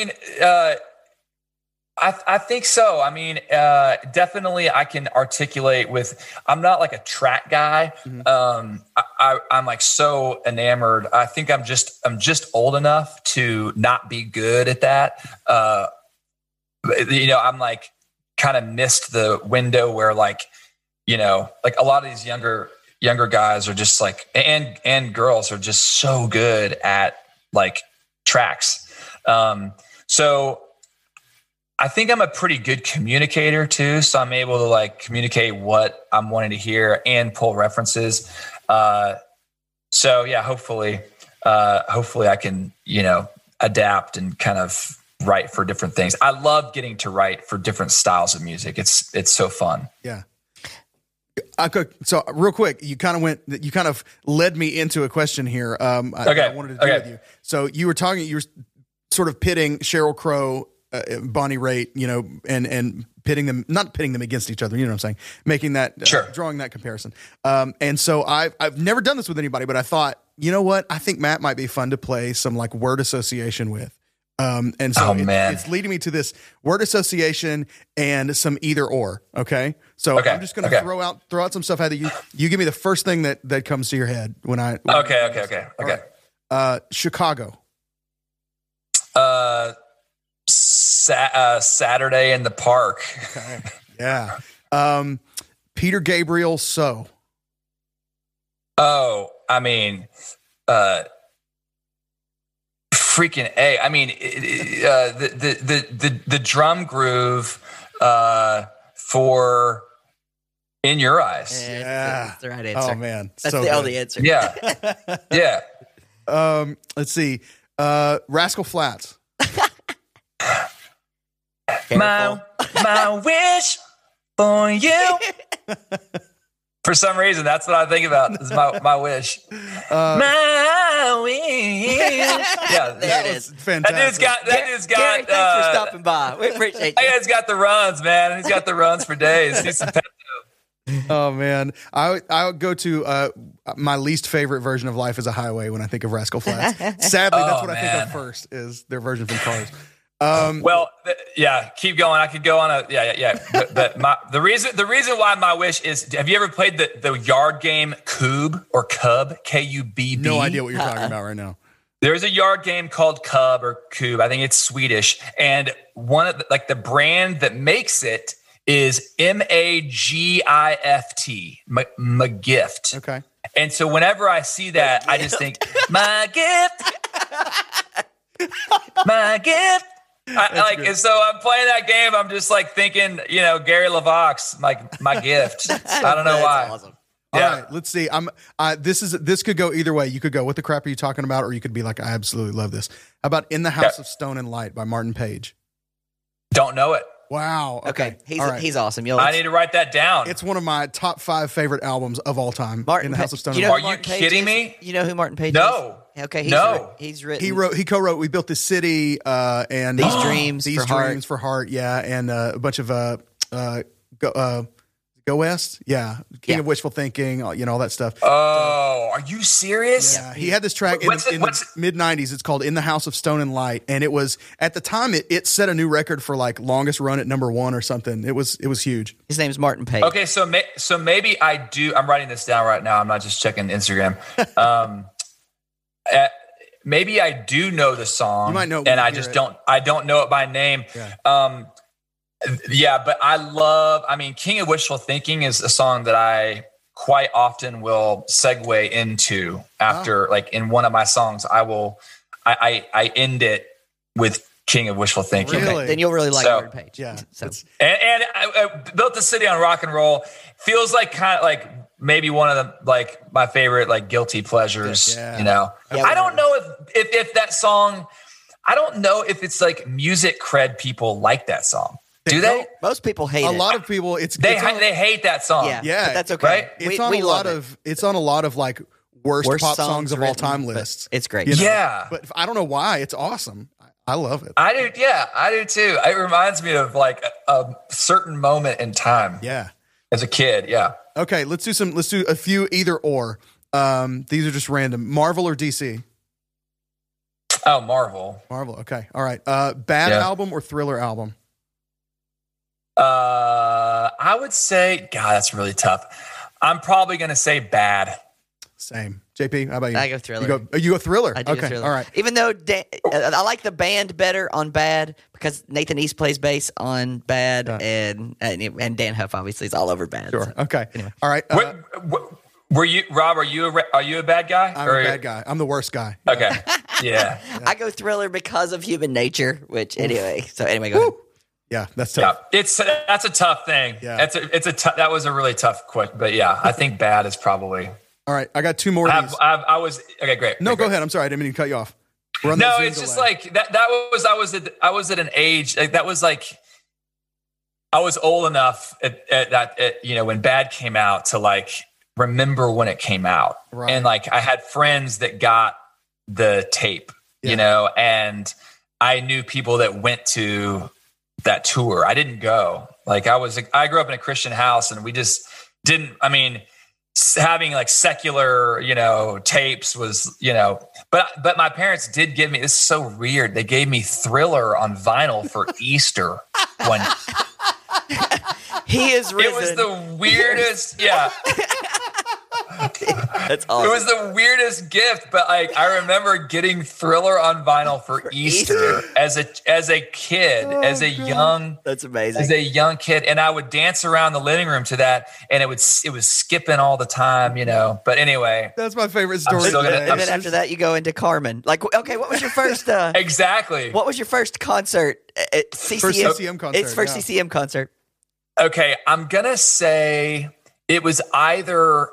I think so. I mean, definitely I can articulate I'm not like a track guy. Mm-hmm. I'm like so enamored. I think I'm just old enough to not be good at that. I'm like kind of missed the window where like a lot of these younger guys are just like, and girls are just so good at like tracks. So I think I'm a pretty good communicator too. So I'm able to like communicate what I'm wanting to hear and pull references. So yeah, hopefully I can, adapt and kind of write for different things. I love getting to write for different styles of music. It's so fun. Yeah. So real quick, you kind of led me into a question here. I wanted to do with you. So you were sort of pitting Sheryl Crow, Bonnie Raitt, and pitting them, not pitting them against each other. You know what I'm saying? Making that, drawing that comparison. And so I've never done this with anybody, but I thought, you know what? I think Matt might be fun to play some like word association with. And so it's leading me to this word association and some either or. Okay. So I'm just going to throw out some stuff at you. You give me the first thing that comes to your head Okay. Right. Chicago. Saturday in the park. Okay. Yeah. Peter Gabriel. So. Oh, I mean, freaking A. I mean, the drum groove for In Your Eyes. Yeah, that's the right answer. Oh man, that's the only answer. Yeah, yeah. Let's see. Rascal Flatts. My wish for you. For some reason, that's what I think about. Is my wish. My wish. Yeah, there it is. Fantastic. That dude's got. Gary, thanks for stopping by. We appreciate you. That guy's got the runs, man. He's got the runs for days. He's some Oh man, I would go to my least favorite version of Life is a Highway when I think of Rascal Flatts. Sadly, that's what I think of first is their version from Cars. Keep going. I could go on but the reason why my wish is, have you ever played the yard game Cub or Cub? K-U-B-B? No idea what you're talking about right now. There's a yard game called Cub or Cub. I think it's Swedish. And one of the brand that makes it is Magift, Magift. Okay. And so whenever I see that, I just think, my gift, my gift. And so I'm playing that game. I'm just like thinking, Gary LaVox, my gift. I don't know why. Awesome. Yeah. All right, let's see. This could go either way. You could go, what the crap are you talking about? Or you could be like, I absolutely love this. How about In the House of Stone and Light by Martin Page? Don't know it. Wow. Okay. He's awesome. I need to write that down. It's one of my top 5 favorite albums of all time. In the House of Stone and Light. Are you kidding me? You know who Martin Page is? No. Okay. He's written. He co-wrote We Built This City and These Dreams for Heart. Yeah. And a bunch of Go West, yeah, King of Wishful Thinking, all that stuff. Oh, are you serious? Yeah, he had this track in the mid '90s. It's called "In the House of Stone and Light," and it was at the time it set a new record for like longest run at number 1 or something. It was huge. His name's Martin Page. Okay, so maybe I do. I'm writing this down right now. I'm not just checking Instagram. Maybe I do know the song. You might know, and I just don't. I don't know it by name. Yeah. Yeah, but I mean, King of Wishful Thinking is a song that I quite often will segue into after, like in one of my songs, I end it with King of Wishful Thinking. Really? Okay, then you'll really like Martin Page. Yeah. So. And I Built the City on Rock and Roll feels like kind of like maybe one of the, like my favorite, like guilty pleasures, you know, I don't know if that song, I don't know if it's like music cred people like that song. Do they? Most people hate it. A lot of people, they hate that song. Yeah, but that's okay. Right? It's on a lot of like worst pop songs of all time lists. It's great. You know? Yeah. But I don't know why. It's awesome. I love it. I do. Yeah, I do too. It reminds me of like a certain moment in time. Yeah. As a kid. Yeah. Okay. Let's do a few either or. These are just random. Marvel or DC? Oh, Marvel. Marvel. Okay. All right. Bad album or Thriller album? I would say, God, that's really tough. I'm probably going to say Bad. Same. JP, how about you? I go Thriller. You go Thriller? I do okay. Thriller. All right. Even though I like the band better on Bad because Nathan East plays bass on Bad and Dan Huff obviously is all over Bad. Sure. So. Okay. Anyway. All right. Were you, Rob? Are you a bad guy? I'm a bad guy. I'm the worst guy. Okay. Yeah. I go Thriller because of Human Nature, which anyway. So anyway, go ahead. Yeah, that's tough. Yeah, that's a tough thing. Yeah. That was a really tough quick, but yeah, I think Bad is probably. All right, I got two more of these. Okay, great. No, great. Go ahead. I'm sorry, I didn't mean to cut you off. No, it's just like that. I was at an age like that was like I was old enough at you know when Bad came out to like remember when it came out, right. And like I had friends that got the tape, you know, and I knew people that went to that tour. I didn't go. Like I grew up in a Christian house, and we just didn't. I mean, having like secular, you know, tapes was, you know, but my parents did give me. This is so weird. They gave me Thriller on vinyl for Easter one. He is risen. It was the weirdest. Yeah. That's awesome. It was the weirdest gift, but like I remember getting Thriller on vinyl for Easter as a kid, as a young. That's amazing. As a young kid, and I would dance around the living room to that, and it was skipping all the time, you know. But anyway, that's my favorite story. And then after that, you go into Carmen. Like, okay, what was your first? Exactly. What was your first concert? At CCM? First CCM concert. It's first CCM concert. Okay, I'm gonna say it was either.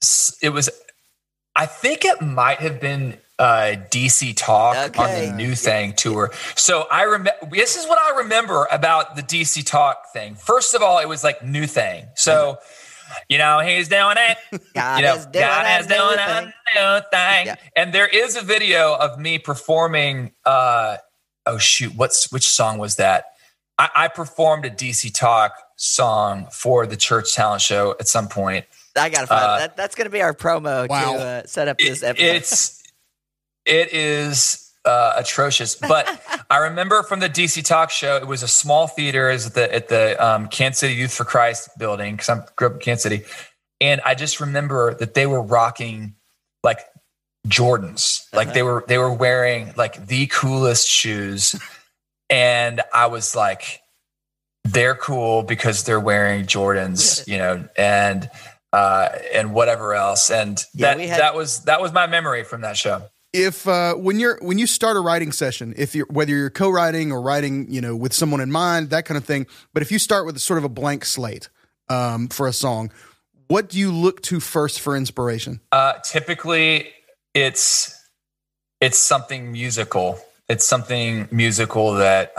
I think it might have been DC Talk on the New Thing tour. So I remember. This is what I remember about the DC Talk thing. First of all, it was like New Thing. So, you know, he's doing it. God is doing a new thing. Yeah. And there is a video of me performing. Oh shoot, which song was that? I performed a DC Talk song for the Church Talent Show at some point. I gotta find that. That's gonna be our promo to set up this episode. It is atrocious, but I remember from the DC Talk show, it was a small theater at the Kansas City Youth for Christ building because I grew up in Kansas City, and I just remember that they were rocking like Jordans, like they were wearing like the coolest shoes, and I was like, they're cool because they're wearing Jordans, you know, and whatever else, and that was my memory from that show. If when you start a writing session, whether you're co-writing or writing, you know, with someone in mind, that kind of thing, but if you start with sort of a blank slate for a song, what do you look to first for inspiration? Typically, it's something musical. It's something musical that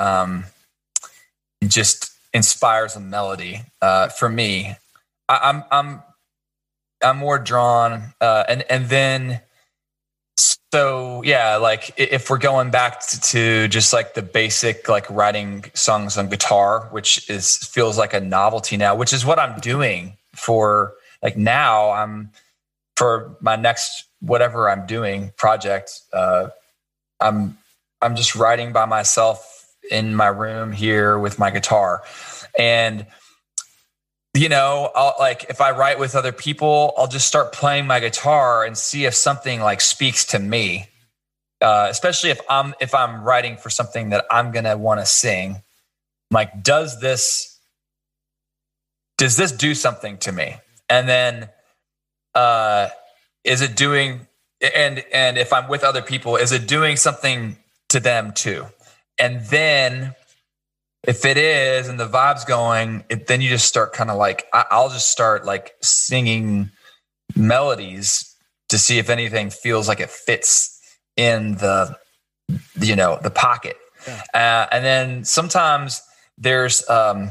just inspires a melody. For me, I'm more drawn, and then, so yeah, like if we're going back to just like the basic, like writing songs on guitar, which feels like a novelty now, which is what I'm doing for like now for my next whatever I'm doing project, I'm just writing by myself in my room here with my guitar. And I'll, like, if I write with other people, I'll just start playing my guitar and see if something like speaks to me. Especially if I'm writing for something that I'm going to want to sing. Like, does this do something to me? And then, is it doing, and if I'm with other people, is it doing something to them too? And then if it is, and the vibe's going, then you just start kind of like, I'll just start like singing melodies to see if anything feels like it fits in the pocket. Yeah. And then sometimes there's,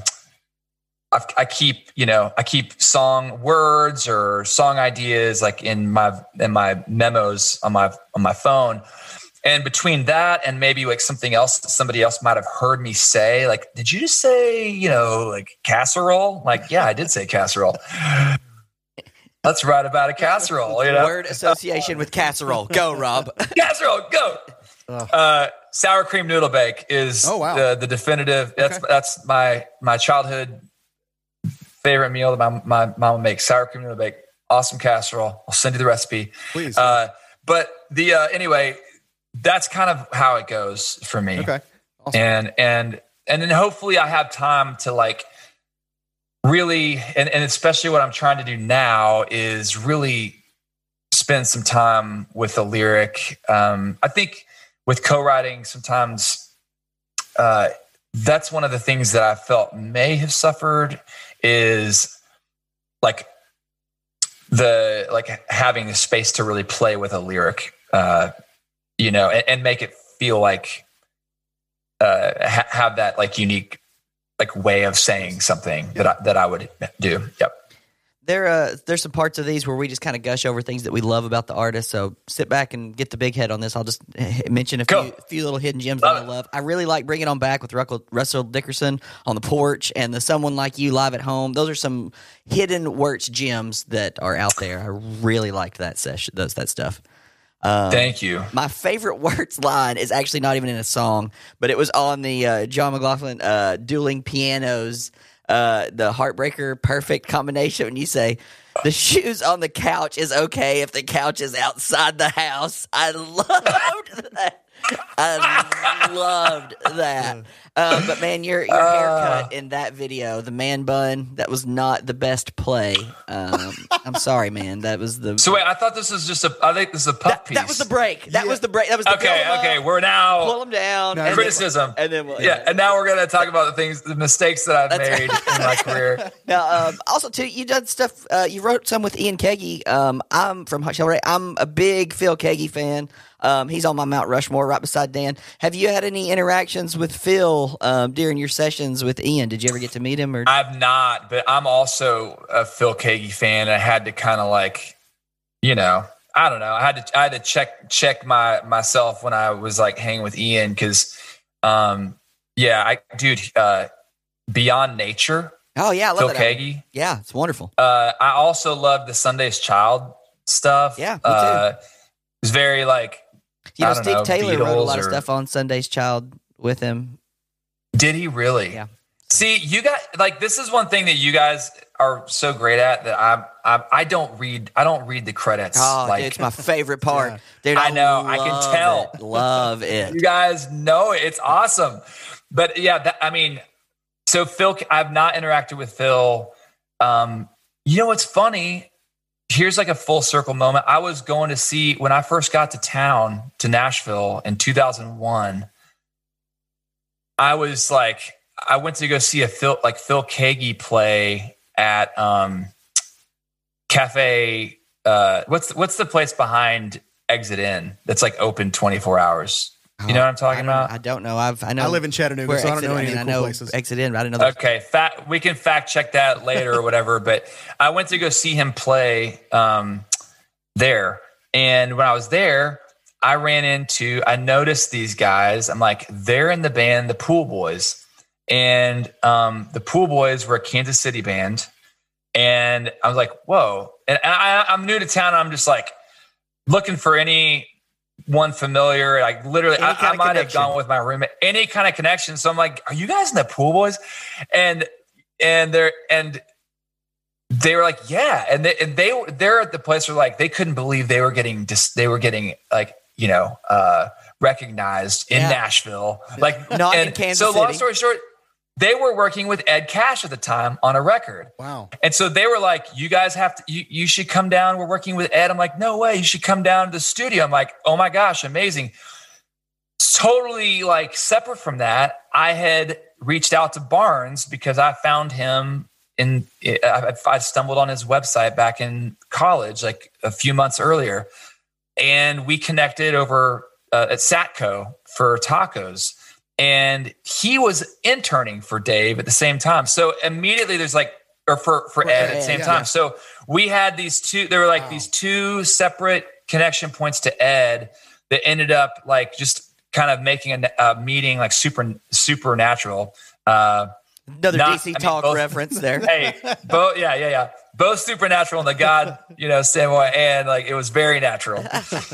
I keep song words or song ideas like in my memos on my phone. And between that and maybe like something else that somebody else might have heard me say, like, did you just say, like casserole? Like, yeah, I did say casserole. Let's write about a casserole. Word association with casserole. Go, Rob. Casserole, go. Sour cream noodle bake is the definitive. That's my childhood favorite meal that my mama makes. Sour cream noodle bake, awesome casserole. I'll send you the recipe. Please. But the anyway, that's kind of how it goes for me. Okay. Awesome. And then hopefully I have time to like really, and especially what I'm trying to do now is really spend some time with the lyric. I think with co-writing, sometimes that's one of the things that I felt may have suffered is like having the space to really play with a lyric, and make it feel like have that like unique like way of saying something that I would do. Yep. There's some parts of these where we just kind of gush over things that we love about the artist. So sit back and get the big head on this. I'll just mention a few little hidden gems that I love. I really like Bring It On Back with Russell Dickerson on the porch and the Someone Like You live at home. Those are some hidden Wirtz gems that are out there. I really liked that session, that stuff. Thank you. My favorite Wirtz line is actually not even in a song, but it was on the John McLaughlin Dueling Pianos. The Heartbreaker perfect combination when you say the shoes on the couch is okay if the couch is outside the house. I loved that. I loved that. But man, your haircut in that video, the man bun, that was not the best play. I'm sorry, man. That was the. So wait, I thought this was I think this is a puff piece. That was the break. That was the break. That was the okay. We're now pull them down. And criticism. And then and now we're gonna talk about the mistakes that I've made in my career. Now, also too, you done stuff. You wrote some with Ian Kagi. I'm from Hot Shell Ray. I'm a big Phil Kagi fan. He's on my Mount Rushmore right beside Dan. Have you had any interactions with Phil during your sessions with Ian? Did you ever get to meet him? Or I've not, but I'm also a Phil Kagi fan. I had to kind of like, I don't know. I had to check myself when I was like hanging with Ian because, Beyond Nature. Oh yeah, I love Phil Kagi. Yeah, it's wonderful. I also love the Sunday's Child stuff. Yeah, me too. It's very like. Steve Taylor wrote a lot of stuff on Sunday's Child with him. Did he really? Yeah. See, you guys like this is one thing that you guys are so great at that I don't read the credits. Oh, like, dude, it's my favorite part. Dude, I know. I can tell. Love it. You guys know it. It's awesome. But yeah, so Phil, I've not interacted with Phil. What's funny? Here's like a full circle moment. I was going to see when I first got to Nashville in 2001. I went to go see a Phil Kagi play at Cafe. What's the place behind Exit In that's like open 24 hours? You know what I'm talking about? I don't know. I live in Chattanooga, so I don't know any of the cool places. Exit In, but I didn't know. Okay, we can fact check that later or whatever. But I went to go see him play there, and when I was there, I noticed these guys. I'm like, they're in the band, the Pool Boys, and the Pool Boys were a Kansas City band. And I was like, whoa. And I'm new to town. And I'm just like looking for anyone familiar. Like literally, I might have gone with my roommate, any kind of connection. So I'm like, are you guys in the Pool Boys? And they were like, yeah. And they're at the place where like, they couldn't believe they were getting like, recognized in Nashville. Like, not in Kansas so long City. story short, they were working with Ed Cash at the time on a record. Wow. And so they were like, you guys have to, you should come down. We're working with Ed. I'm like, no way. You should come down to the studio. I'm like, oh my gosh, amazing. Totally like separate from that, I had reached out to Barnes because I found him I stumbled on his website back in college, like a few months earlier. And we connected over at Satco for tacos. And he was interning for Dave at the same time. So immediately there's like, or for Ed at the same time. So we had these two, there were like these two separate connection points to Ed that ended up like just kind of making a meeting like supernatural. Another DC Talk reference there. Hey, both, yeah. Both supernatural in the God, standpoint, and like it was very natural.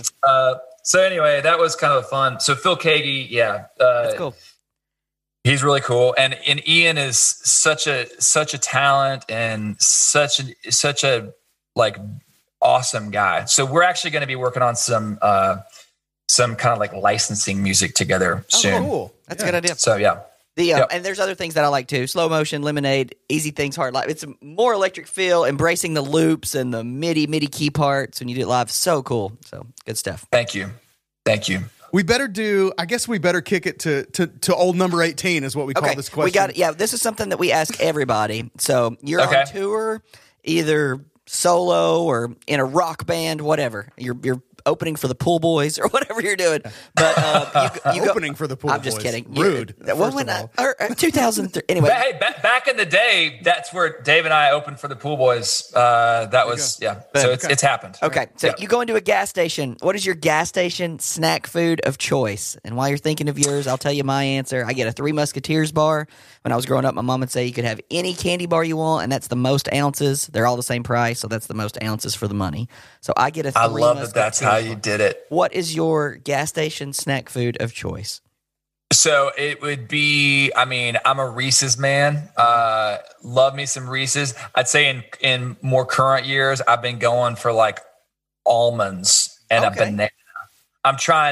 So anyway, that was kind of fun. So Phil Kagi, that's cool. He's really cool, and Ian is such a talent and such a like awesome guy. So we're actually going to be working on some kind of like licensing music together soon. Cool. That's a good idea. So yeah. And there's other things that I like too. Slow Motion, Lemonade, Easy Things, Hard Life. It's a more electric feel, embracing the loops and the MIDI key parts when you do it live. So cool. So good stuff. Thank you. We better kick it to old number 18 is what we call this question. This is something that we ask everybody. So you're on tour, either solo or in a rock band, whatever. You're opening for the Pool Boys or whatever you're doing. But you opening for the Pool Boys. I'm just kidding. Rude. Well, 2003. Anyway. Hey, back in the day, that's where Dave and I opened for the Pool Boys. That was So it's happened. Okay, so you go into a gas station. What is your gas station snack food of choice? And while you're thinking of yours, I'll tell you my answer. I get a Three Musketeers bar. When I was growing up, my mom would say you could have any candy bar you want, and that's the most ounces. They're all the same price, so that's the most ounces for the money. So I get a Three Musketeers. I love that that's how you did it. What is your gas station snack food of choice? So it would be, I'm a Reese's man. Love me some Reese's. I'd say in more current years, I've been going for like almonds and a banana. I'm trying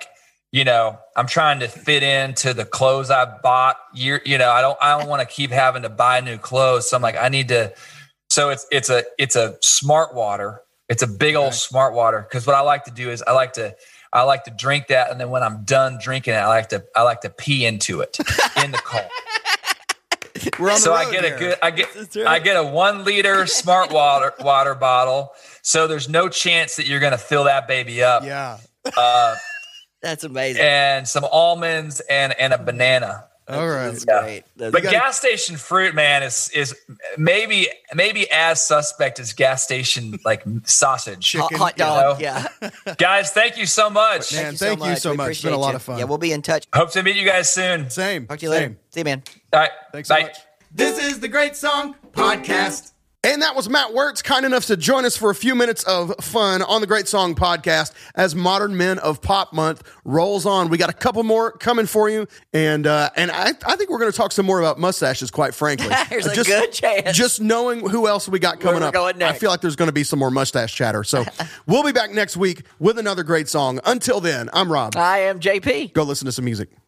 to fit into the clothes I bought. I don't want to keep having to buy new clothes. So I'm like, I need to. So it's a Smart Water. It's a big old Smart Water. Because what I like to do is I like to drink that, and then when I'm done drinking it, I like to pee into it in the car. We're on the road I get a 1 liter Smart water bottle. So there's no chance that you're going to fill that baby up. Yeah. That's amazing. And some almonds and a banana. All right. That's great. But gas station fruit, man, is maybe as suspect as gas station like sausage. Chicken, hot dog. Yeah. Guys, thank you so much. Man, thank you so much. It's been a lot of fun. Yeah, we'll be in touch. Hope to meet you guys soon. Same. Talk to you later. See you, man. All right. Thanks so Bye. much. This is the Great Song Podcast. And that was Matt Wirtz, kind enough to join us for a few minutes of fun on the Great Song Podcast as Modern Men of Pop Month rolls on. We got a couple more coming for you, and I think we're going to talk some more about mustaches, quite frankly. There's a good chance. Just knowing who else we got coming we're up, going next. I feel like there's going to be some more mustache chatter. So we'll be back next week with another great song. Until then, I'm Rob. I am JP. Go listen to some music.